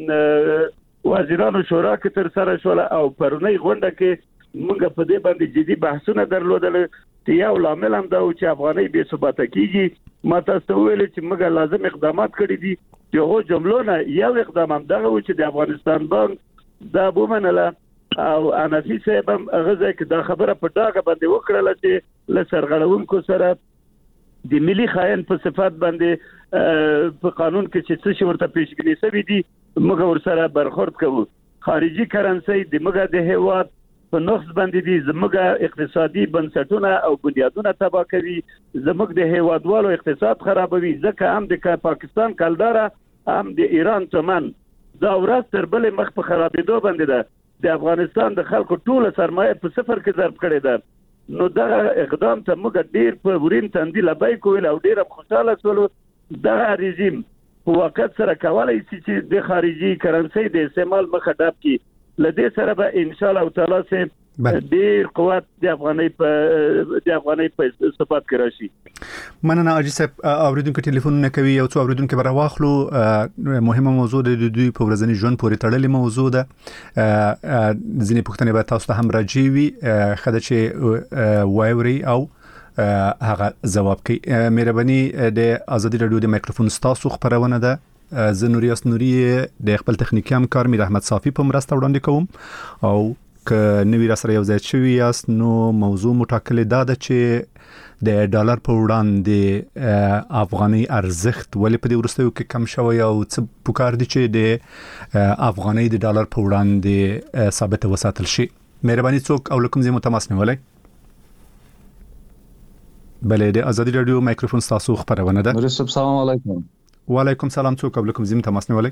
په وزیرانو شورا کې تر سره شوله او پرونی غونډه کې مونږ په دې باندې جدي بحثونه درلودل. یو لامل هم دا و چې افغانۍ بې ثباته کیږي. ما تاسو ته ویل چې موږ لازم اقدامات کړي دي. یو جملونه یو اقدام هم دغه و چې د افغانستان بانک دا ومنله او انفي صاحب هم هغه ځای کې دا خبره په ډاګه باندې وکړله چې له سرغړونکو سره د ملي خاين په صفات باندې په قانون کې چې څه شی ورته پیشګنی شوی دي موږ ورسره برخورد کوو. خارجي کرنسي د موږ د هیواد په نقص باندې دي، زموږ اقتصادي بنسټونه او بنیادونه تباہ کوي، زموږ د هیوادوالو اقتصاد خرابوي. ځکه هم د پاکستان کلداره هم د ایران چمن دا ورځ تر بلې مخ په خرابېدو باندې ده. د افغانستان د خلکو ټوله سرمایه په صفر کې ضرب کړې ده. نو دغه اقدام ته موږ ډیر په ورین تندي لبیک ویل او ډیر خوشاله شولو. دغه رژیم په وخت سره کولای شي چې د خارجي کرنسي د استعمال مخه ډاب کړي. لدې سره به ان شاء الله تعالی سه ډیر قوت د افغانۍ په ثبات کې راشي. مننه اجي صاحب. اوریدونکو ټلیفون نه کوي، یو څو اوریدونکو به راواخلو. مهمه موضوع د دوی په ورځنی ژوند پورې تړلې موضوع ده. ځینې پوښتنې به تاسو ته هم راځي وي خدای چې وایوري او هغه جواب کوي. مهرباني د ازادي رادیو د مایکروفون تاسو خبرونه ده. زه نوریاس نوری د خپل تخنیکی همکار میر احمد صافی په مرسته وړاندې کوم او که نوی را سره یو ځای شوی یاست نو موضوع مټاکلې دا ده چې د ډالر په وړاندې افغاني ارزښت ولې په دې وروستیو کې کم شوی او څه پکار دي چې د افغاني د ډالر په وړاندې ثابت وساتل شي. مهرباني څوک او لکم زه متماس نیولای. بله د ازادي رادیو مایکروفون تاسو خبرونه ده. نور صاحب سلام علیکم. وعلیکم سلام. څوک قبلکم زم تماس نیولای.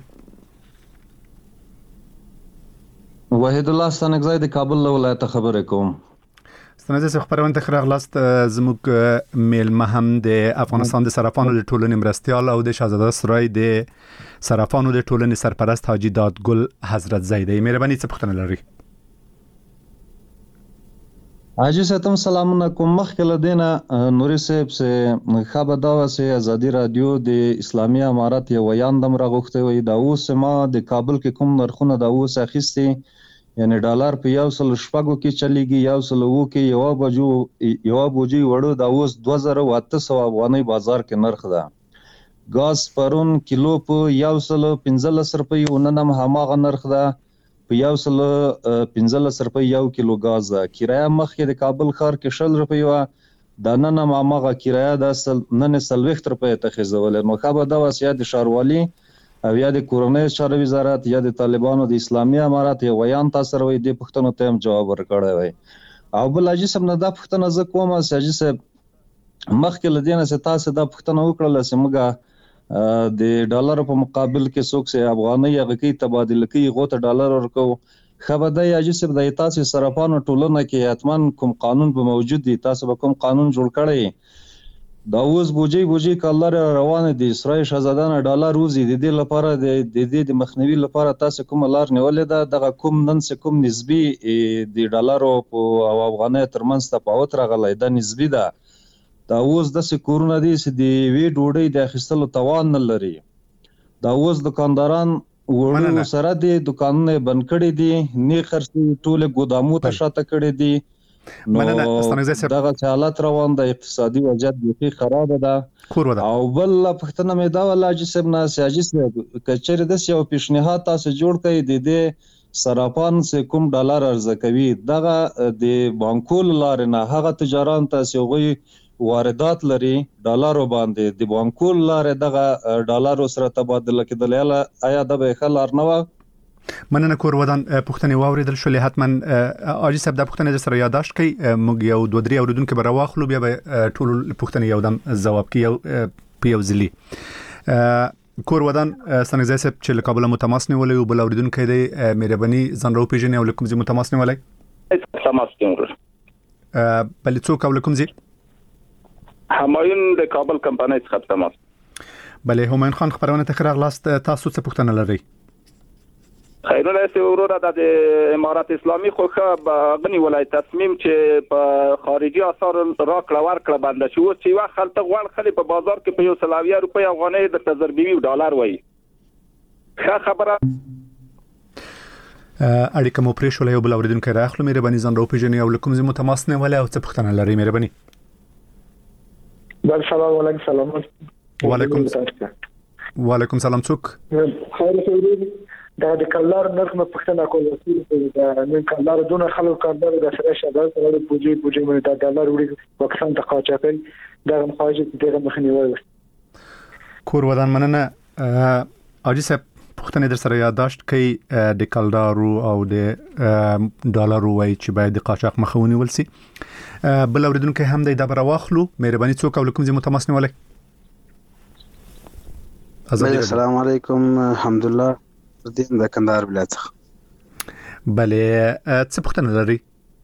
وحید الله ستانګزای د کابل ولایت خبرې کوم. ستنه زه خبرونه ته خراغلاست. زموږ میلمه هم د افغانستان د صرافانو د ټولنې مرستيال او د شاهزاده سرای د صرافانو د ټولنې سرپرست حاجی دادګل حضرت زیدی. مهرباني څه پوښتنه لري؟ حاجی ستم سلامونه کوم. مخکې لدینه نوري صاحب سه خبر دا وسه ازادي رادیو د اسلامي امارات یو یاندم راغوخته وي دا اوس ما د کابل کې کوم نرخونه دا اوس اخیستي یعنی ډالر په یو سل شپږو کې چلیږي، یو سل وو کې یو بوجي وړو دا اوس 2800 افغاني بازار کې نرخ ده. غاز پرون کیلو په یو سل 15 روپۍ وننم هماغه نرخ ده. په یو سل 15 روپۍ یو کیلو غاز ده. کرایه مخکې د کابل ښار کې 60 روپۍ و دا نن هماغه کرایه د نن 60 روپۍ ته خزولې. نو خبر دا وسیه د شاروالي او یا د کورنۍ چارو وزارت یا د طالبانو د اسلامي امارات یو بیان تاثیر وي د پښتنو ته هم جواب ورکړی وي. او بل اجي سم نه دا پښتنه ز کومه ساجي سه مخکې لدینه سه تاسو دا پښتنه وکړل سمګه د ډالر په مقابل کې څوک سه افغاني غکی تبادله کوي غوته ډالر ورکو. خبر دا اجي سه د تاسو صرافانو ټولنه کې اتمن کوم قانون به موجود دي، تاسو به کوم قانون جوړ کړی. دا اوس بوجي کالر روان دي. اسرائیل شاهزادانه ډالر روزي د دې لپاره د مخنیوي لپاره تاسو کوم لار نیولې ده؟ دغه کوم نن څه کوم نسبی د ډالرو او افغانۍ ترمنځ تفاوت راغلی دا نسبی ده. دا اوس د سکورونه دي چې د وی ډوډۍ د اخیستلو توان نه لري. دا اوس دکانداران وړو سره دي دکانونه بند کړي دي، نه خرڅي ټول ګودامو ته شاته کړي دي. نو دغه حالت روان د اقتصادي وضعیت بیخي خراب ده. او بل پښتنه مې دا ولا چې سب نه سیاجي کچره د یو پیشنهاد تاسو جوړ کړئ د صرافان چې کوم ډالر عرضه کوي دغه د بانکونو لارې نه هغه تجاران ته چې هغوی واردات لري ډالرو باندې د بانکونو لارې دغه ډالرو سره تبادله کېدل آیا دا به ښه لار نه وه؟ مننه کور ودان پوښتنې واوریدل شولې حتما حاجي صاحب دا پوښتنې در سره یاداشت کړئ موږ یو 2-3 اوریدونکو به راواخلو بیا به ټول پوښتنې یو دم ځواب کړي په یو ځلي. کور ودان ستانګزی صاحب چې له کابل متماس نیولې او بل اوریدونکو دی مهرباني ځان راو پیژنې او له کوم ځای متماس نیولې؟ تماس نیولې. بلې څوک او له کوم ځای؟ همایون د کابل کمپنۍ څخه تماس. بلې همایون خان خبرونه ته راغلاست تاسو څه پوښتنه لرئ؟ خیرونه است وروره د امارات اسلامي خوخه غني ولایت تصمیم چې په خارجي اثار راکړه ورکړه باندې شو چې وا خلک غوړ خلی په بازار کې په 100 روپۍ افغانۍ د تجربوي ډالر وای ښه خبره اړیکه مو پرې شولې او بل اوریدونکو راخلو مهرباني ځان راو پیژنې او لکم زی متماس نه ولې او څه پوښتنه لرئ مهرباني؟ بل سلام علیکم. سلامات. وعلیکم سلام. څوک؟ خیر دا د کلار نرخ په پښتنه کول دا نن کلار دونه خلک کاندار د سره شبل سره د پوجي مې دا ډالر وړي وکسان ته قاچاقي دا مخاجه دغه مخنیوي. کور ودان مننه حاجي صاحب پښتنه در سره یاداشت کړئ د کلدارو او د ډالرو وای چې باید د قاچاق مخاوني ولسي. بل اوریدونکو هم د دبر واخلو مهرباني څوک او لکم زی متماس نه ولای؟ السلام علیکم الحمدلله د کندهار ولایت څخه. بلې څه پوښتنه لرئ؟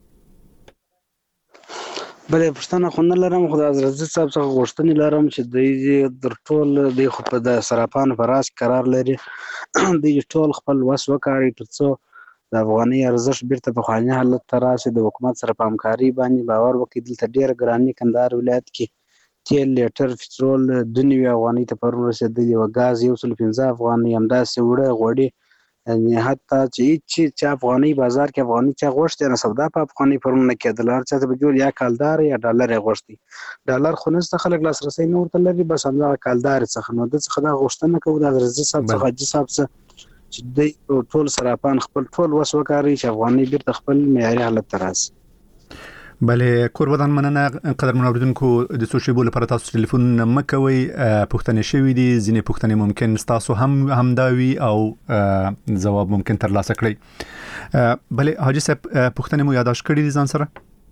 بلې پوښتنه خو نه لرم خو د حضرت صاحب څخه غوښتنې لرم چې دوی در ټول د خو په د صرافانو په راس قرار لري دوی ټول خپل وس وکړي تر څو د افغاني ارزښت بیرته په خواني حالت ته راشي. د حکومت سره په همکاري باندې باور وکړي. دلته ډېر ګراني کندهار ولایت کې تیل لیټر پټرول 2 افغانۍ ته پرون رسیدلی او غاز 115 افغانۍ همداسې وړه غوړي حتی چې افغاني بازار کې افغاني چا غوښتي نه سودا په افغاني پرون کې دلار چې به جوړ یا کالدار یا ډالر غوښتي. ډالر خو نست خلک لاسرسي نه ورته لري بس همدا کالدار څخه نو د څخه دا غوښتنه کوي د رضا صاحب څخه حاجي صاحب چې د ټول صرافان خپل ټول وس وکړي چې افغاني بیرته خپل معیاري حالت ته راسي. بلې کور ودان مننه قدرمن اوریدونکو د سوشیبو لپاره تاسو ټلیفون مکوي پوښتنې شوي دي ځینې پوښتنې ممکن تاسو همداوي او جواب ممکن ترلاسه کړئ. بلې حاجي صاحب پوښتنې مو یاداشت کړې دي ځان سره؟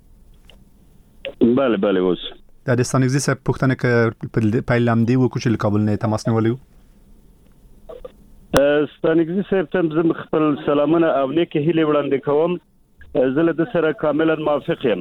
بله اوس د ستانګزي صاحب پوښتنه ک پیلام دی وکړو چې کابل نه تماس نیولیو. ستانګزي صاحب ته خپل سلامونه او نیکه هیله وړاندې کوم. زه له سره کاملا موافق یم.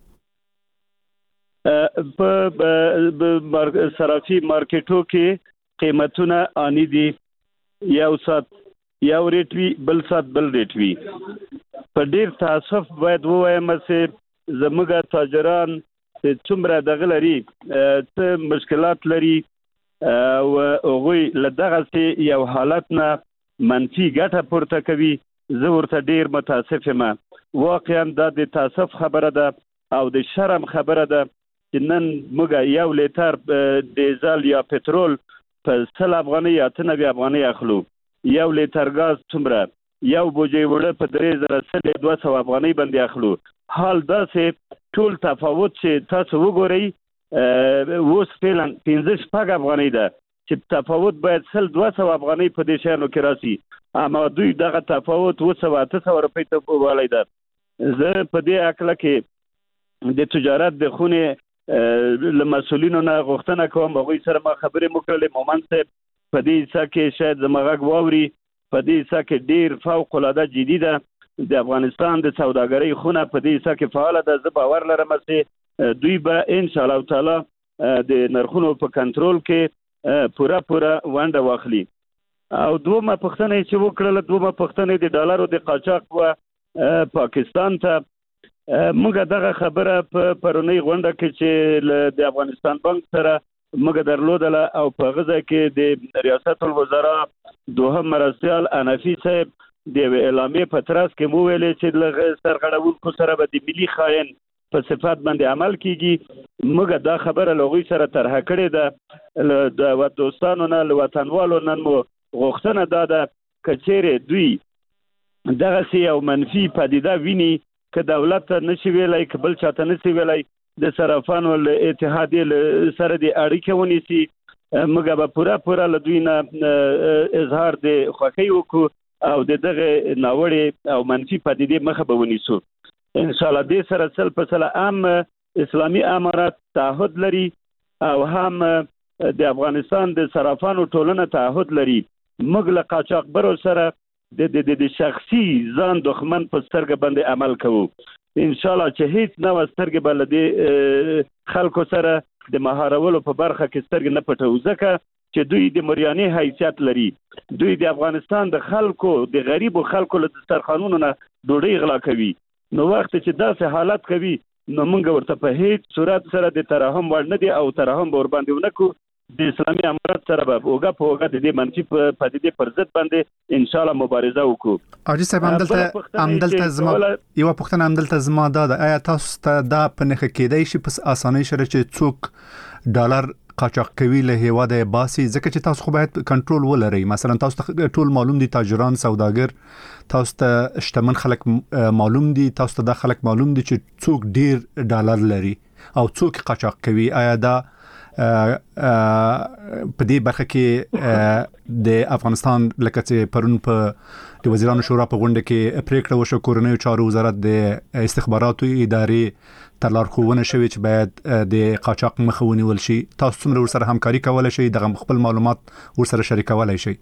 په صرافي مارکیټو کې قیمتونه آنی دي یو سات یو ریټ وی بل سات بل ریټ وی. په ډیر تاسف باید ووایم چې زموږ تاجران څومره دغه لري څه مشکلات لري او هغوی له دغه یو حالت نه منفي ګټه پورته کوي. زه ورته ډیر متاسف یم. واقعا دا د تاسف خبره ده او د شرم خبره ده چې نن موږ یو لیټر ډیزل یا پټرول په 100 افغانۍ یا 90 افغانۍ اخلو. یو لیټر غاز څومره یو بوجي وړه په 3200 افغانۍ باندې اخلو. حال دا چې ټول تفاوت چې تاسو وګورئ اوس فعلا 15 افغانۍ ده چې تفاوت باید 200 افغانۍ په دې شانو کې راسي اما دوی دغه تفاوت 800 روپۍ ته وړاندې ده. زه په دې اکله کې د تجارت د خونې له مسولینو نه غوښتنه کوم هغوی سره ما خبرې وکړلې. مومن صاحب په دې حصه کې شاید زما غږ واوري. په دې حصه کې ډیر فوق العاده جدي ده. د افغانستان د سوداګرۍ خونه په دې حصه کې فعاله ده. زه باور لرم چې دوی به ان شاء الله تعالی د نرخونو په کنټرول کې پوره ونډه واخلي. او دومره پښتنه چې وکړل دومره پښتنه د ډالرو د قاچاق و پاکستان ته موږ دغه خبره په پرونی غونډه کې چې د افغانستان بانک سره موږ درلودله او په غزه کې د ریاست الوزرا دوهم مرستیال انفي صاحب د اعلامیې په ترڅ کې مو ویلې چې له سرغړونکو سره به د ملي خاين په صفات باندې عمل کیږي. موږ دا خبره لغوي سره طرح کړې ده. د دوستانو نه له وطنوالو نن مو غوښتنه ده کچېره دوی دغه سي او منفي پدیده ویني ک دولت نشي ویلای کبل چاته نشي ویلای د صرافانو اتحادیه سره د اړیکه ونیسي موږ به پورا لدوینه اظهار د خوښي وکړو او دغه ناوړه او منفي پدیده مخه به ونیسو ان شاء الله د سره سل په سل عام اسلامي امارات تعهد لري او هم د افغانستان د صرافانو ټولنه تعهد لري موږ له قاچاقبرو سره د شخصي ځان دښمن په سترګه باندې عمل کوو ان شاء الله چې هیڅ نو سترګه بلدي خلکو سره د مهارولو په برخه کې سترګه نه پټو ځکه چې دوی د مریاني حیثیت لري دوی د افغانستان د خلکو د غریبو خلکو له دسترخوانونو نه ډوډۍ غلا کوي نو وخت چې داسې حالت کوي نو موږ ورته په هیڅ صورت سره د ترحم وړ نه دي او ترحم ور باندې ونکو د اسلامي امارت سره به اوګه په اوګه د دې منفي پدیدې پر ضد باندې ان شاء الله مبارزه وکړو اجي صاحب عمدلته زما یو پښتنه عمدلته زما دا آیا تاسو ته دا پنهخ کېدای شي په اسانۍ سره چې څوک ډالر قاچاق کوي له هیواده باسي ځکه چې تاسو خو باید کنټرول ولرئ مثلا تاسو ته ټول معلوم دي تاجران سوداګر تاسو ته شتمن خلک معلوم دي تاسو ته د خلک معلوم دي چې څوک ډیر ډالر لري او څوک قاچاق کوي آیا دا په دې برخه کې د افغانستان لکه چې پرون په د وزیرانو شورا په غونډه کې پریکړه وشو کورنیو چارو وزارت د استخباراتو ادارې تر لارښوونه شوی چې باید د قاچاق مخه ونیول شي تاسو څومره ورسره همکاري کولای شئ دغه خپل معلومات ورسره شریکولای شئ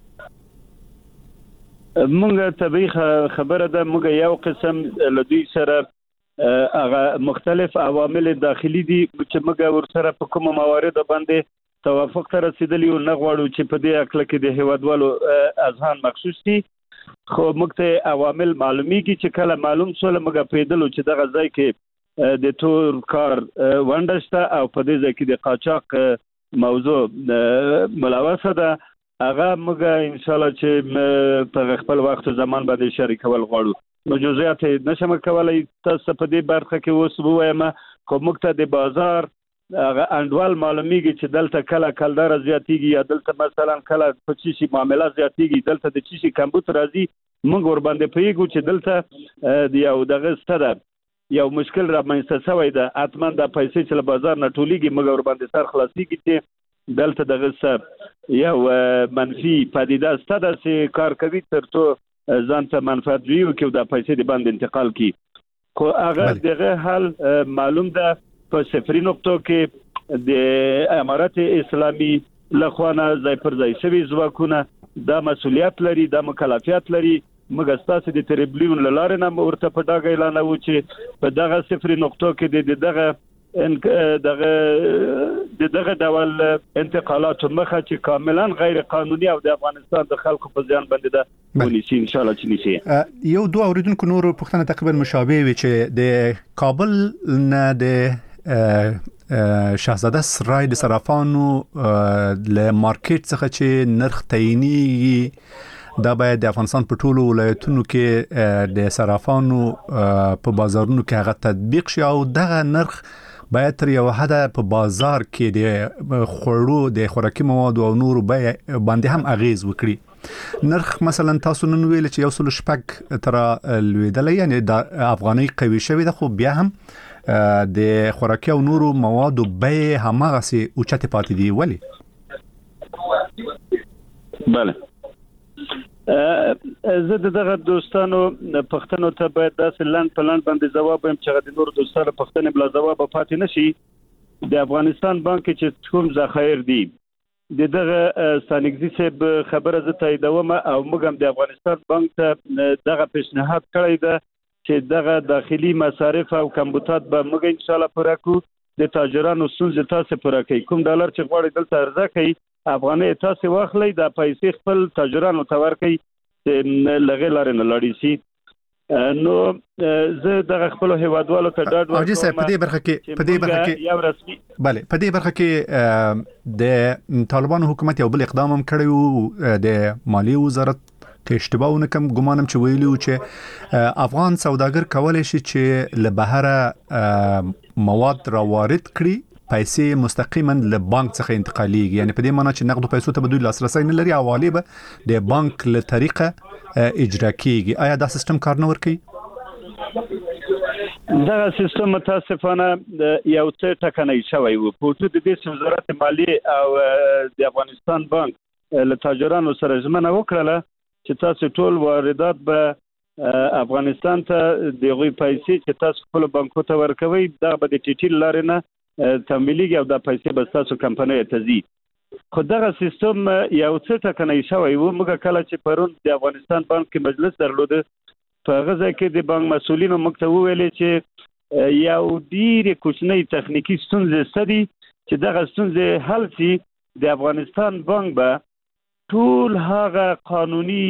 موږ طبيعي خبره ده موږ یو قسم لدی سره هغه مختلف عوامل داخلي دي چې موږ ورسره په کوم موارد باندې توافق ته رسیدلی او نه غواړو چې په دې اکل کې د هیوادوالو اذهان مخصوص دي خو موږ ته عوامل معلومیږي چې کله معلوم شول موږ پیدلو چې دغه ځای کې د تور کار وندشته او په دې ځای کې د قاچاق موضوع ملوثه ده هغه موږ ان شاء الله چې په خپل وخت زمان باندې شریکول غواړو نو جزئیات نشم کولای تاسو په دې برخه کې اوس وایم کوم ته د بازار هغه انډوال معلومیږي چې دلته کله کلدار زیاتیږي یا دلته مثلا کله په چی معاملات زیاتیږي دلته د چی کمبوت راځي موږ ور باندې پیګو چې دلته د یو دغه ستره یو مشکل را منځته شوی ده اتمن د پیسې چې له بازار نه ټولېږي موږ ور باندې سر خلاصيږي چې دلته دغه سر یو منفي پدیده ستده چې کار کوي ترڅو ځان ته منفعت وي او د پیسې د باندې انتقال کی خو هغه دغه حل معلوم ده په صفري نقطو کې د امارات اسلامي لخوانه ځای پر ځای شوی ځواکونه د مسولیت لري د مکلفیت لري موږ ستاسو د تریبلیون لاره نه ورته په دغه اعلان و چې په دغه صفري نقطو کې دغه ډول انتقالات مخه چې کاملا غیر قانوني او د افغانستان د خلکو په ځان باندې ده ونیسي ان شاء الله چې نشي یو دوه اوریدونکو نور پښتنه تقریبا مشابه وي چې د کابل نه د شاهزاده سرای د صرافانو له مارکیټ څخه چې نرخ تعییني دا باید د افغانستان په ټولو ولایتونو کې د صرافانو په بازارونو کې هغه تطبیق شي او دغه نرخ باید تر یو حد په بازار کې د خوړو د خوراکي موادو او نورو باندې هم اغیز وکړي نرخ مثلا تاسو نن ویل چې یو سل شپږ تر لویدل یعنی د افغاني قوي شوی د خو بیا هم د خوراکي او نورو موادو به همغه سي اوچته پاتې دی ولی بله زه دغه دوستانو پښتنو ته باید داسې لاند پلان باندې جواب هم چې د نور دوستانو پښتنې بل جواب پاتې نشي د افغانستان بانک چې کوم ذخایر دي دغه سانګزي صاحب خبره زه تاییدوم او موږ هم د افغانستان بانک ته دغه پیشنهاد کړی ده چې دغه داخلي مصارف او کمبوتات به موږ ان شاء الله پوره کړو د تاجرانو ستونزې تاسو پوره کوي کوم ډالر چې غواړي دلته ارزه کوي افغاني تاسو واخلئ د پیسې خپل تاجرانو ته ورکړئ چې لغې لارې نه لاړې شي نو زه دغه خپل هیوادوالو ته ډاډ ورکوم اجي په دې برخه کې یو رسمي bale په دې برخه کې د طالبانو حکومت یو بل اقدام هم کړی وو د مالیې وزارت کې اشتباه نه کوم ګمانم چې ویلو چې افغان سوداګر کولای شي چې له بهره مواد را وارد کړي پیسې مستقیما له بانک څخه انتقاليږي، یعنی په دې معنی چې نقد پیسو ته به دوی لاسرسي نه لري، حواله به د بانک له طریقه اجرا کیږي. آیا دا سیستم کار نه ورکوي؟ دا سیستم متاسفانه یو څه ټکنۍ شوی و په وجود د دې وزارت مالیه او د افغانستان بانک له تاجرانو سره ژمنه وکړه چې تاسو ټول واردات به افغانستان ته دغه پیسې چې تاسو خپل بانکو ته ورکوي دا به د ټي ټي لارې نه تمویلېږي او دا پیسې به تاسو کمپنۍ ته ځي. خو دغه سیستم یو څه ټکنۍ شوی و. موږ کله چې پرون د افغانستان بانک کې مجلس درلوده په هغه ځای کې د بانک مسؤلینو موږ ته وویل چې یو ډېرې کوچنۍ تخنیکي ستونزې شته دي چې دغه ستونزې حل شي د افغانستان بانک به ټول هغه قانوني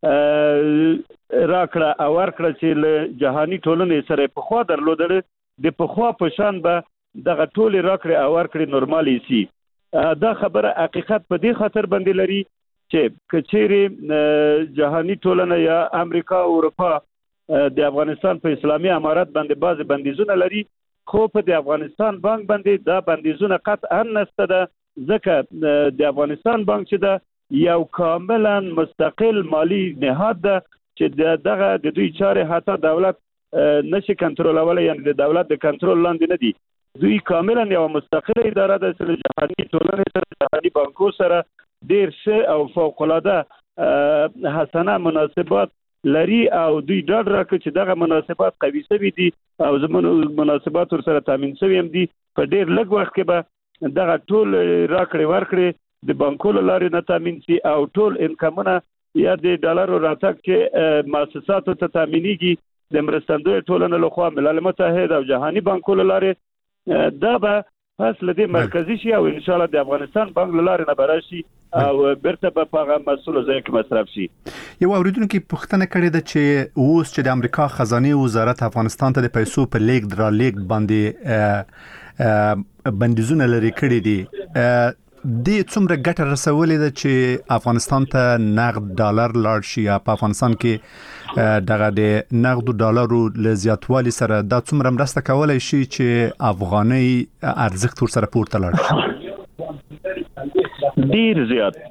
راکړه او ورکړه چې له جهاني ټولنې سره په خوا درلودل د په خوا په شان به دغه ټول راکړه او ورکړه نورمالي سي. دا خبره حقیقت په دې خاطر باندې لري چې کچېری جهاني ټولنه یا امریکا او اروپا د افغانستان په اسلامي امارات باندې بعض بندیزونه لري، خو په د افغانستان بانک باندې دا بندیزونه قطعا نشته ده، ځکه د افغانستان بانک چې ده یو کاملا مستقل مالی نهاد ده چې دغه د دوی چارې حتی دولت نشي کنټرولولای، یعنی د دولت د کنټرول لاندې نه دي. دوی کاملا یو مستقله اداره ده چې جهاني ټولنې سره جهاني بانکو سره ډیر ښه او فوق العاده حسنه مناسبات لري او دوی ډاډ راکړي چې دغه مناسبات قوي شوي دي او زموږ مناسبات سره تامین شوي هم دي. په ډیر لږ وخت کې به دغه ټول راکړي ورکړي د بانکونو لارې نه تامین شي او ټول انکمونه یا د ډالرو راتګ چې مؤسساتو ته تامینېږي د مرستندویه ټولنې لخوا ملل متحد او جهاني بانکونو لارې دا به پس له دې مرکزي شي او ان شاء الله د افغانستان بانک لارې نه براشي او بیرته په هغه مسؤل ځای کې مصرف شي. یو اوریدونکو پوښتنه کړې ده چې اوس چې د امریکا خزانه وزارت افغانستان ته د پیسو په لیک درا لیک باندې بندیزونه لري کړی دي، د څومره ګټه رسولې ده چې افغانستان ته نقد ډالر لاړ شي یا په افغانستان کې دغه د نقد ډالرو له زیاتوالي سره دا څومره مرسته کولای شي چې افغاني ارزښت ور سره پورته لاړ شي؟ ډیر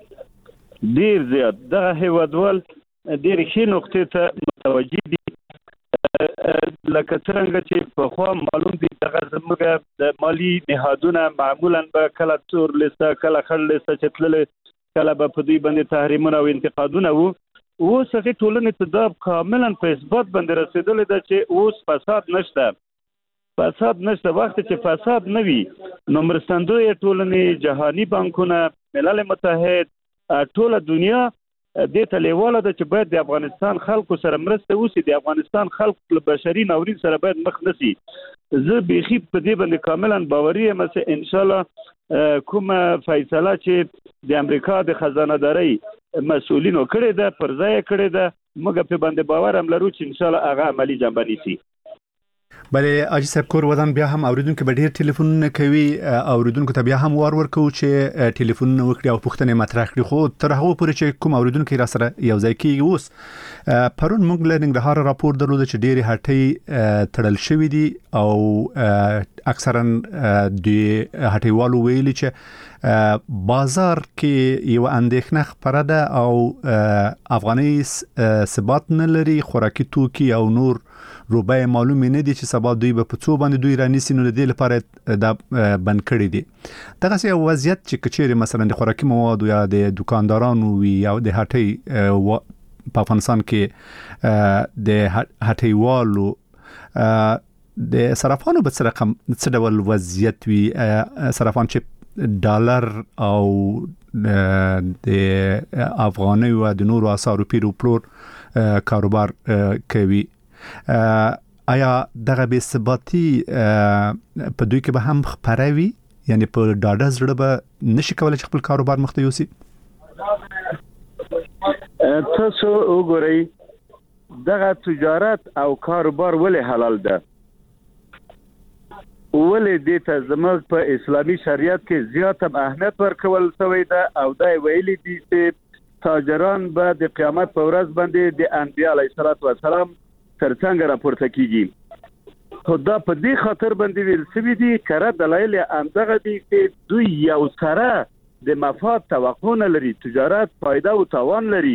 زیات دغه هیوادوال ډیر ښې نقطې ته متوجه دي. لکه څنګه چې په خوا معلوم دي دغه زموږ د مالی نهادونه معمولا به کله تور لیسته کله خړ لیسته چتللې کله به په دوی باندې تحریمونه او انتقادونه وو. اوس هغه ټولنې ته دا کاملا په اثبات باندې رسیدلې ده چې اوس فساد نشته. وخت چې فساد نه وي نو مرستندویه ټولنې جهاني بانکونه ملل متحد ټوله دنیا دې ته لیواله ده چې باید د افغانستان خلکو سره مرسته وشي، د افغانستان خلک له بشري ناورین سره باید مخ نشي. زه بیخي په دې باندې کاملا باوري یم چې ان شاء الله کومه فیصله چې د امریکا د خزانه‌دارۍ مسؤلینو کړې ده پر ځای کړې ده، موږ په باندې باور هم لرو چې ان شاء الله هغه عملی جنبه نیسي. بلې اجي صاحب کور ودان بیا هم اوریدونکو به ډیر ټلیفونونه کوي، اوریدونکو ته بیا هم ورکو چې ټلیفونونه وکړي او پوښتنه مطرح کړي، خو تر هغه پورې چې کوم اوریدونکو را سره یو ځای کیږي. اوس پرون موږ له ننګرهار راپور درلود چې ډېری هټۍ تړل شوې دي او اکثرا د هټیوالو ویلي چې بازار کې یو اندېښنه خبره ده او افغاني ثبات نه لري، خوراکي توکي او نور روبای معلومه نه دي چې سبا دوی به په څو باندې دوی رانیسي، نو د دې لپاره دا بند کړی دي. دغه څه وضعیت چې کچېره مثلا د خوراکي مواد یا د دکاندارانو وي یا د هټۍ په افغانستان کې د هټیوالو د صرافانو په رقم څه ډول وضعیت وي؟ صرافان چې ډالر او د افغاني او د نورو اسعارو پیرو پلور کاروبار کوي، آیا دغه بې ثباتی په دوی کې به هم خپروي؟ یعنی په ډاډه زړه به نشي کولای چې خپل کاروبار مخته یوسي؟ تاسو وګورئ دغه تجارت او کاروبار ولې حلال ده؟ ولې دې ته زموږ په اسلامي شریعت کې زیات اهمیت ورکول شوی ده او دا ویلي دي چې تاجران به د قیامت په ورځ باندې د انبیاء علیه السلام ترڅنګ راپورته کیږي. خو دا په دې خاطر باندې ویل شوي دي کره دلایل همدغه دي چې دوی یو سره د مفاد توقع نه لري، تجارت فایده او تاوان لري.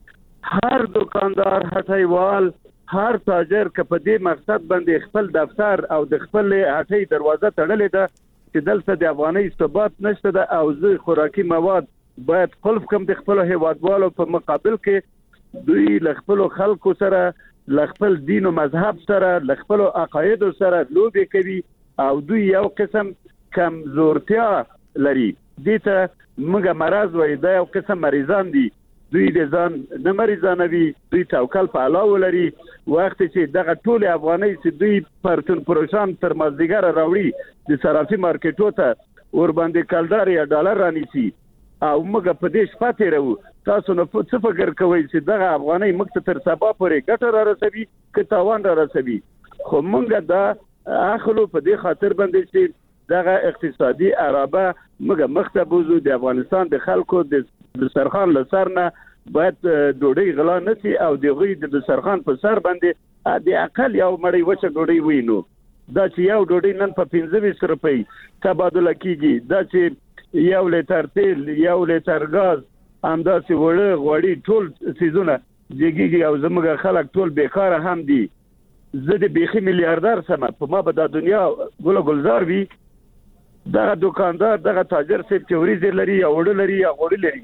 هر دکاندار، هټیوال، هر تاجر که په دې مقصد باندې خپل دفتر او د خپل هټۍ دروازه تړلې ده چې دلته د افغانۍ ثبات نشته ده او زه خوراکي مواد باید قلف کم د خپل هیوادوالو په مقابل کې دوی له خپل خلکو سره، له خپل دین او مذهب سره، له خپل عقاید سره لوبي کوي او دوی یو قسم کمزورتیا لري. دې ته موږ مرض وایي، دا یو قسم مریضان دي. دوی د ځان نه مریضانوي، دوی توکل په الله ولري. وخت چې دغه ټول افغانۍ چې دوی پرتون پروشان تر مازدیګر راوړي د صرافي مارکیټو ته ور باندې کلدار یا ډالر رانیسي او موږ په دې شپه تیرو. تاسو نو څه فکر کوئ چې دغه افغانۍ موږ تر سبا پورې ګټه را رسوي که تاوان را رسوي؟ خو موږ دا اخلو په دې خاطر باندې چې دغه اقتصادي عربه موږ مخته بوزو. د افغانستان د خلکو د دسترخوان له سر نه باید ډوډۍ غلا نه شي او د هغوی د دسترخوان په سر باندې د اقل یو مړۍ وچه ډوډۍ وینو. دا چې یو ډوډۍ نن په 25 روپۍ تبادله کیږي، دا چې یو لیټر تیل، یو لیټر غاز، همداسې وړه غوړي ټول سیزونه جګیږي او زموږ خلک ټول بیکاره هم دي. زه د بیخي میلیاردر سمه په ما به دا دنیا ګل ګلزار وي. دغه دکاندار، دغه تاجر صاحب چې وریځې لري یا وړه لري یا غوړي لري،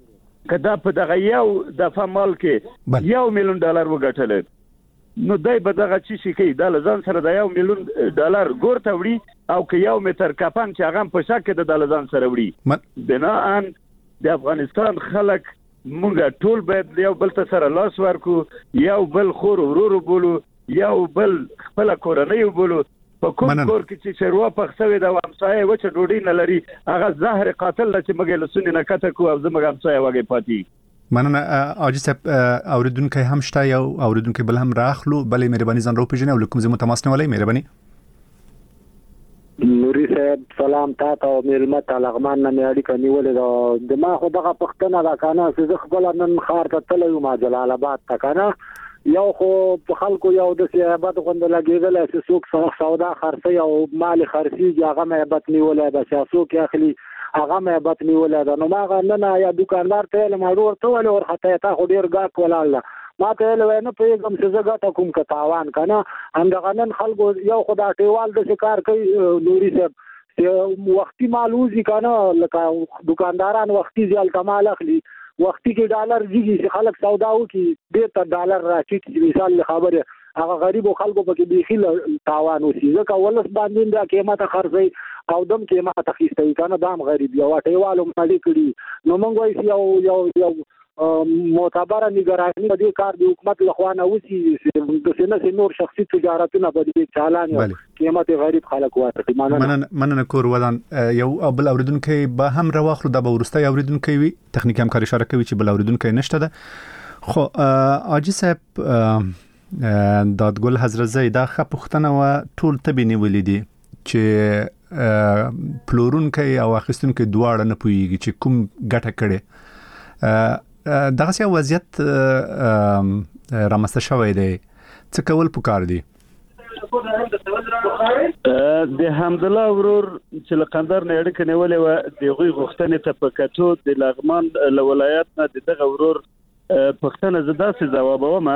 که دا په دغه یو دفعه مال کې $1 میلیون وګټل نو دای به دغه چی شي کوي؟ دا لزان سره د $1 میلیون ګور ته وړي او که یو متر کپن چې هغه په شک کې د لزان سره وړي. بناءً د افغانستان خلک مونږ ټول باید یو بل ته سره لاس ورکو، یو بل خور ورور بولو، یو بل خپل کورنۍ بولو. په کوم کور کې چې شروع پخښوي د همسایه وچه ډوډۍ نه لري، هغه زهر قاتل چې موږ له سنې نه کته کو او زموږ همسایه وګي پاتې. مننه عاجز صاحب. اوریدونکو هم شته، یو اوریدونکو بل هم راخلو. بلې مهرباني ځان رو پیژنې او کوم زمو تماس نیولای مهرباني. نوري صاحب سلام تاسو او ملمت لغمان نه اړیکه نیولې ده. د ما خو دغه پښتنه دا کنه چې زه خپل نن خار ته تلم ما جلال آباد ته کنه یو خو په خلکو یو د سیابت غوند لګیدل چې څوک سودا خرڅي او مال خرڅي هغه مهبت نیولې ده چې څوک اخلي هغه مهبت نیولې ده. نو ما نه یا دکاندار ته له مړور ته ول اور خطه تا خو ډیر ګاک ولاله ما ته له نه پیغام چې زګه تا کوم کتاوان کنه همدغه نن خلکو یو خدا ټیوال د شکار کوي. نوري صاحب وختي مالوزي کنه لکه دکانداران وختي ځل کمال اخلي، وختي کې ډالر جیږي چې خلک سودا وکي $1 راټیټ. مثال خبره هغه غریبو خلکو په کې بيخي تاوان وسی ځکه ولس باندې دا قیمت خرڅي او دم قیمت اخیستي کنه دام غریب یو ټیوالو مالي کړي. نو مونږ وایي یو معتبره نگرانی په دې کار د حکومت لخوا نه وسی د سینې نور شخصي تجارتونه په دې چالان قیمت غریب خلک ورته. مننه کور ودان. یو بل اوریدونکو به هم راوخلو د ورسته اوریدونکو وي تخنیکی همکاري اشاره کوي چې بل اوریدونکو نشته ده. خو عاجز صاحب دادګل حضرت زئی دا خپختنه و ټول تبینی ولیدي چې پلورونکو او اخیستونکو دواړه نه پويږي چې کوم ګټه کړي. دغه څه وضعیت رامسته شوی دی، څه کول پکار دي؟ د حمدالله ورور چې لقندر نه اړیکه نیولې و د غوي غوښتنې ته پکاتو د لغمان له ولایت نه دغه ورور پښتنه زدا سي جواب ومه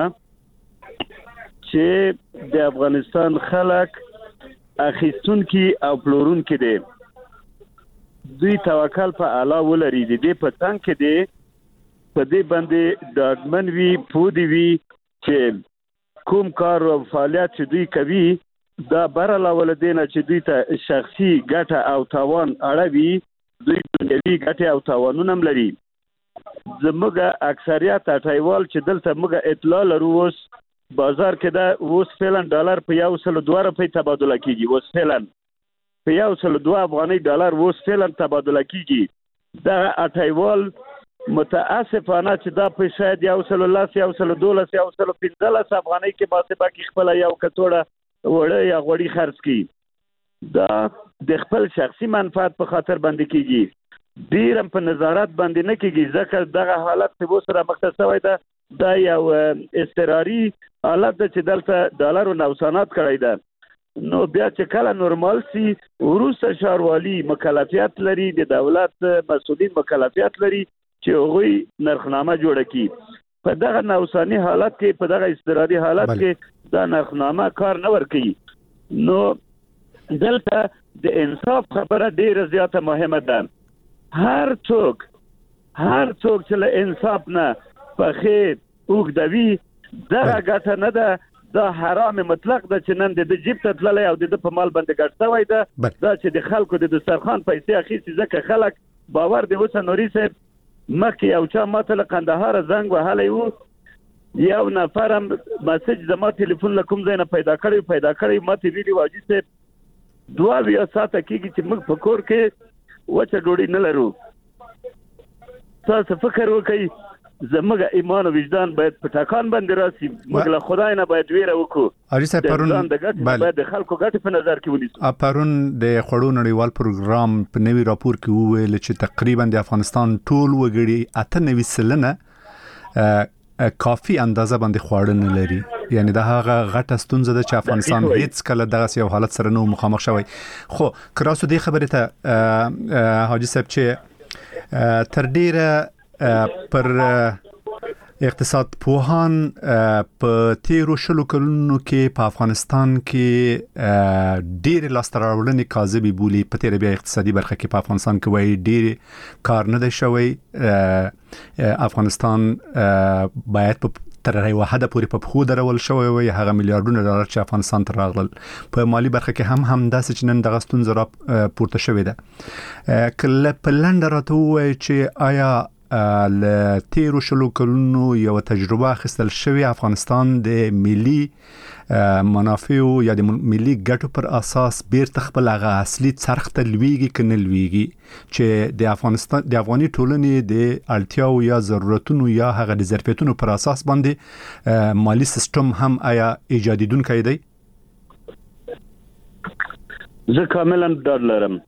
چې د افغانستان خلک اخیستونکي او پلورونکي دي، دوی توکل په الله ولري، د دې په تنګ کې دي په دې باندې ډاډمن وي پودي وي چې کوم کار او فعالیت چې دوی کوي دا برله ولدینه چې دوی ته شخصي ګټه او تاوان اړوي، دوی دنیوي ګټه او تاوانونه هم لري. زموږ اکثریت اټایوال چې دلته موږ اطلاع لرو اوس بازار کې دا اوس فعلا ډالر په 102 روپۍ تبادله کیږي، اوس فعلا په 102 افغاني ډالر اوس فعلا تبادله کیږي. دا اټایوال متاسفانه چې دا په شاید 110 112 115 افغانۍ کې باسه باقي خپل یو کټوړه وړه یا غوړي خرڅ کی. دا د خپل شخصي منفعت په خاطر باندې کیږي، ډیر په نظارت باندې نه کیږي ځکه دغه حالت په سره مختصوي ده. دا یو استراري حالت چې دلته ډالر او نوسانات کړی ده. نو بیا چې کله نورمال سي وروسته ښاروالي مکلفیت لري د دولت مسؤلین مکلفیت لري چې هغوی نرخنامه جوړه کړي په دغه نوساني حالت کې په دغه اضطراري حالت کې دا نرخنامه کار نه ورکوي نو دلته د انصاف خبره ډیره زیاته مهمه ده هر څوک چې له انصاف نه پخې اوږدوي دغه ګټه نه ده دا حرام مطلق ده چې نن د جیب ته تللی او د په مال باندې ګټ شوی ده دا چې د خلکو د دسترخوان پیسې اخیستي ځکه خلک باور دی اوس نوري صاحب مخکې یو چا ماته له قندهار زنګ وهلی و یو نفر هم مسیج زما تلیفون له کوم ځای نه پیدا کړی ماته ویلي واجي صاحب 2 ساعته کېږي چې موږ په کور کې وچه ډوډۍ نه لرو تاسو فکر وکړئ زموږ ایمان او وجدان باید په ټاکان باندې راسي موږ له خدای نه باید ویره وکړو اړي صاحب پرون باید د خلکو ګټه په نظر کې ونیسو پرون د خړو نړیوال پروګرام په نوي راپور کې وویل چې تقریبا د افغانستان ټول وګړي 98% کافي اندازه باندې خواړه نه لري یعنی دا هغه غټه ستونزه ده چې افغانستان هیڅ کله دغه یو حالت سره نو مخامخ شوی خو کراسو دی خبره ته حاجی صاحب چې تر ډیره پر اقتصاد پوهان په تیرو شلو کلونو کې په افغانستان کې ډېر لاستراوړنې کاذبې بولي په تیر بیا اقتصادي برخه کې په افغانستان کې وایي ډېر کار نه دی شوی افغانستان باید په تر یوه حده پورې په پښو درول شوی وي هغه میلیارډونه ډالر چې افغانستان ته راغلل په مالی برخه کې هم داسې چې نن دغه ستونزه را پورته شوې ده کله په لنډه راته ووایي چې آیا له تیرو شلو کلونو یو تجربه اخیستل شوی افغانستان د ملي منافعو یا د ملي ګټو پر اساس بیرته خپل هغه اصلي څرخ ته لویږي که نه لویږي چې د افغانستان د افغاني ټولنې د اړتیاو یا ضرورتونو یا هغه د ظرفیتونو پر اساس باندې مالی سیستم هم آیا ایجادیدونکی دی؟ زه کاملا ډاډ لرم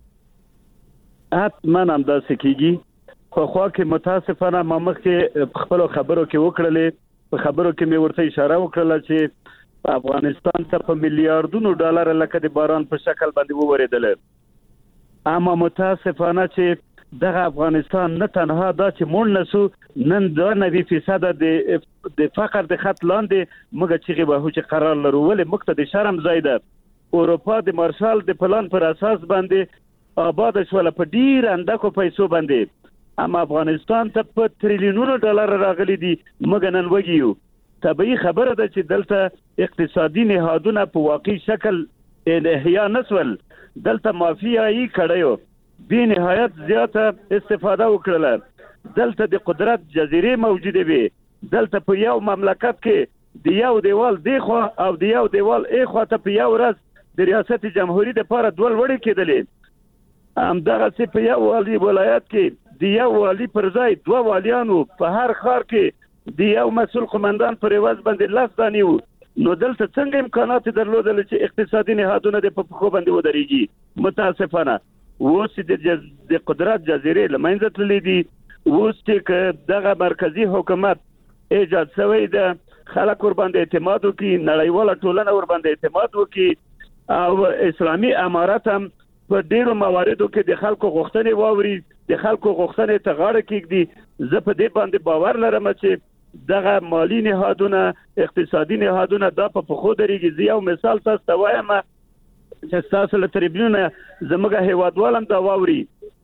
حتما همداسې کېږي خو خوا کې متاسفانه ما مخکې په خپلو خبرو کې وکړلې په خبرو کې مې ورته اشاره وکړله چې افغانستان ته په میلیارډونو ډالر لکه د باران په شکل باندې وورېدله اما متاسفانه چې دغه افغانستان نه تنها دا چې مړ نسو نن 90% د فقر د خط لاندې موږ چیغې وهو چې قرار لرو ولې موږ ته د شرم ځای ده اروپا د مارشال د پلان پر اساس باندې آباد شوله په ډیر اندکو پیسو باندې اما افغانستان ته په تریلیونونو ډالر راغلي دي موږ نن وګیو طبيعي خبره ده چې دلته اقتصادي نهادونه په واقعي شکل احیا نسول دلته مافیایي کړیو به نهایت زیاته استفاده وکړه دلته د قدرت جزیره موجوده وي دلته په یو مملکت کې د یو دیوال دیخوا او د یو دیوال ایخوا ته په یو ورځ د ریاست جمهوریت لپاره دوه وړي کېدلې همدغه چې په یو والي ولایت کې د یو والی پر ځای 2 والیانو په هر ښار کې د یو مسؤل قومندان پر عوض باندې 10 دانې وو نو دلته څنګه امکانات درلودل چې اقتصادي نهادونه د په پښو باندې ودرېږي متاسفانه اوس د قدرت جزیره لمنځه تللې دي اوس چې دغه مرکزی حکومت ایجاد شوی ده خلک ور باندې اعتماد وکړي نړیواله ټولنه ور باندې اعتماد وکړي او اسلامي امارات هم په ډیرو مواردو کې د خلکو غوښتنې واوري د خلکو غوښتنې ته غاړه کېږدي زه په دې باندې باور لرم چې دغه مالی نهادونه اقتصادي نهادونه دا په پښو درېږي زه یو مثال تاسو ته وایم چې تاسو له تریبیونه زموږ هیوادوال هم دا واوري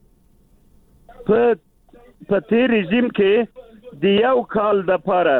په تیر رژیم کې د یو کال دپاره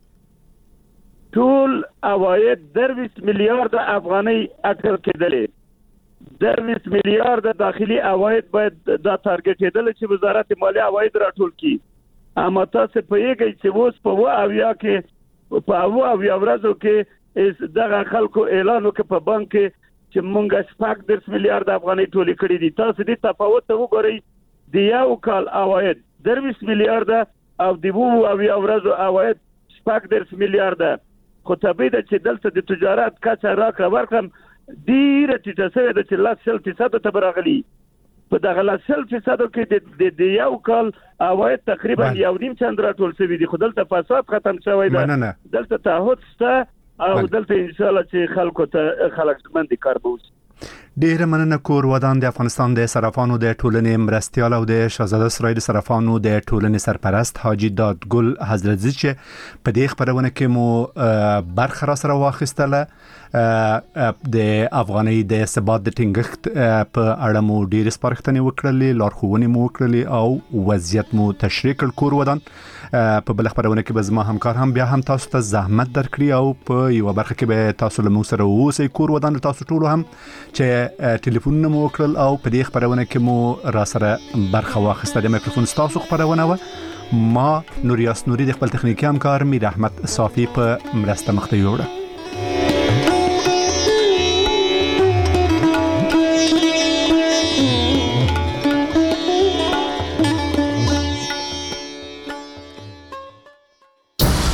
ټول عواید 10 میلیارډ افغانۍ اټکل کېدلې 10 میلیارډ داخلي عواید باید دا ټارګټېدل چې وزارت مالیه عواید راټول کړي اما تاسو په یوه چې اوس په اویا کې په اویا ورځو کې دغه خلکو اعلان وکړ په بانک کې چې مونږ 10 میلیارډ افغانۍ ټولې کړې دي تاسو دې تفاوت وګورئ د یو کال عواید 10 میلیارډ او د اویا ورځو عواید 10 میلیارډ خو طبیعي ده چې دلته د تجارت کچه راکړه ورکړم ډیره ټیټه شوې ده چې 10% ته راغلي په دغه 10% کې د یو کال عواید تقریبا 1.5 چند راټول شوي دي خو دلته فساد ختم شوی ده دلته تعهد شته او دلته ان شاء الله چې خلکو ته خلک مند کار بوس. ډیره مننه. کور ودان د افغانستان د صرافانو د ټولنې مرستیال او د شاهزاده سرای د صرافانو د ټولنې سرپرست حاجی دادګل حضرتزي چې په دې خبرونه کې مو برخه را سره واخیستله. د افغاني د ثبات د ټینګښت په اړه مو ډیر سپارښتنې وکړلې، لارښوونې مو وکړلې او وضعیت مو تشریح کړ. کور ودان په بل خبرونه کې به زما همکار هم بیا هم تاسو ته زحمت درکړي او په یو برخه کې به تاسو له موږ سره اوسئ. کور ودان تاسو ټول هم چې ټلیفونونه مو وکړل او په دې خبرونه کې مو را سره برخه واخیسته. د میکروفون تاسو خبرونه و ما نوریاس نوري د خپل تخنیکی همکار میر احمد صافي په مرسته مخته یوړه.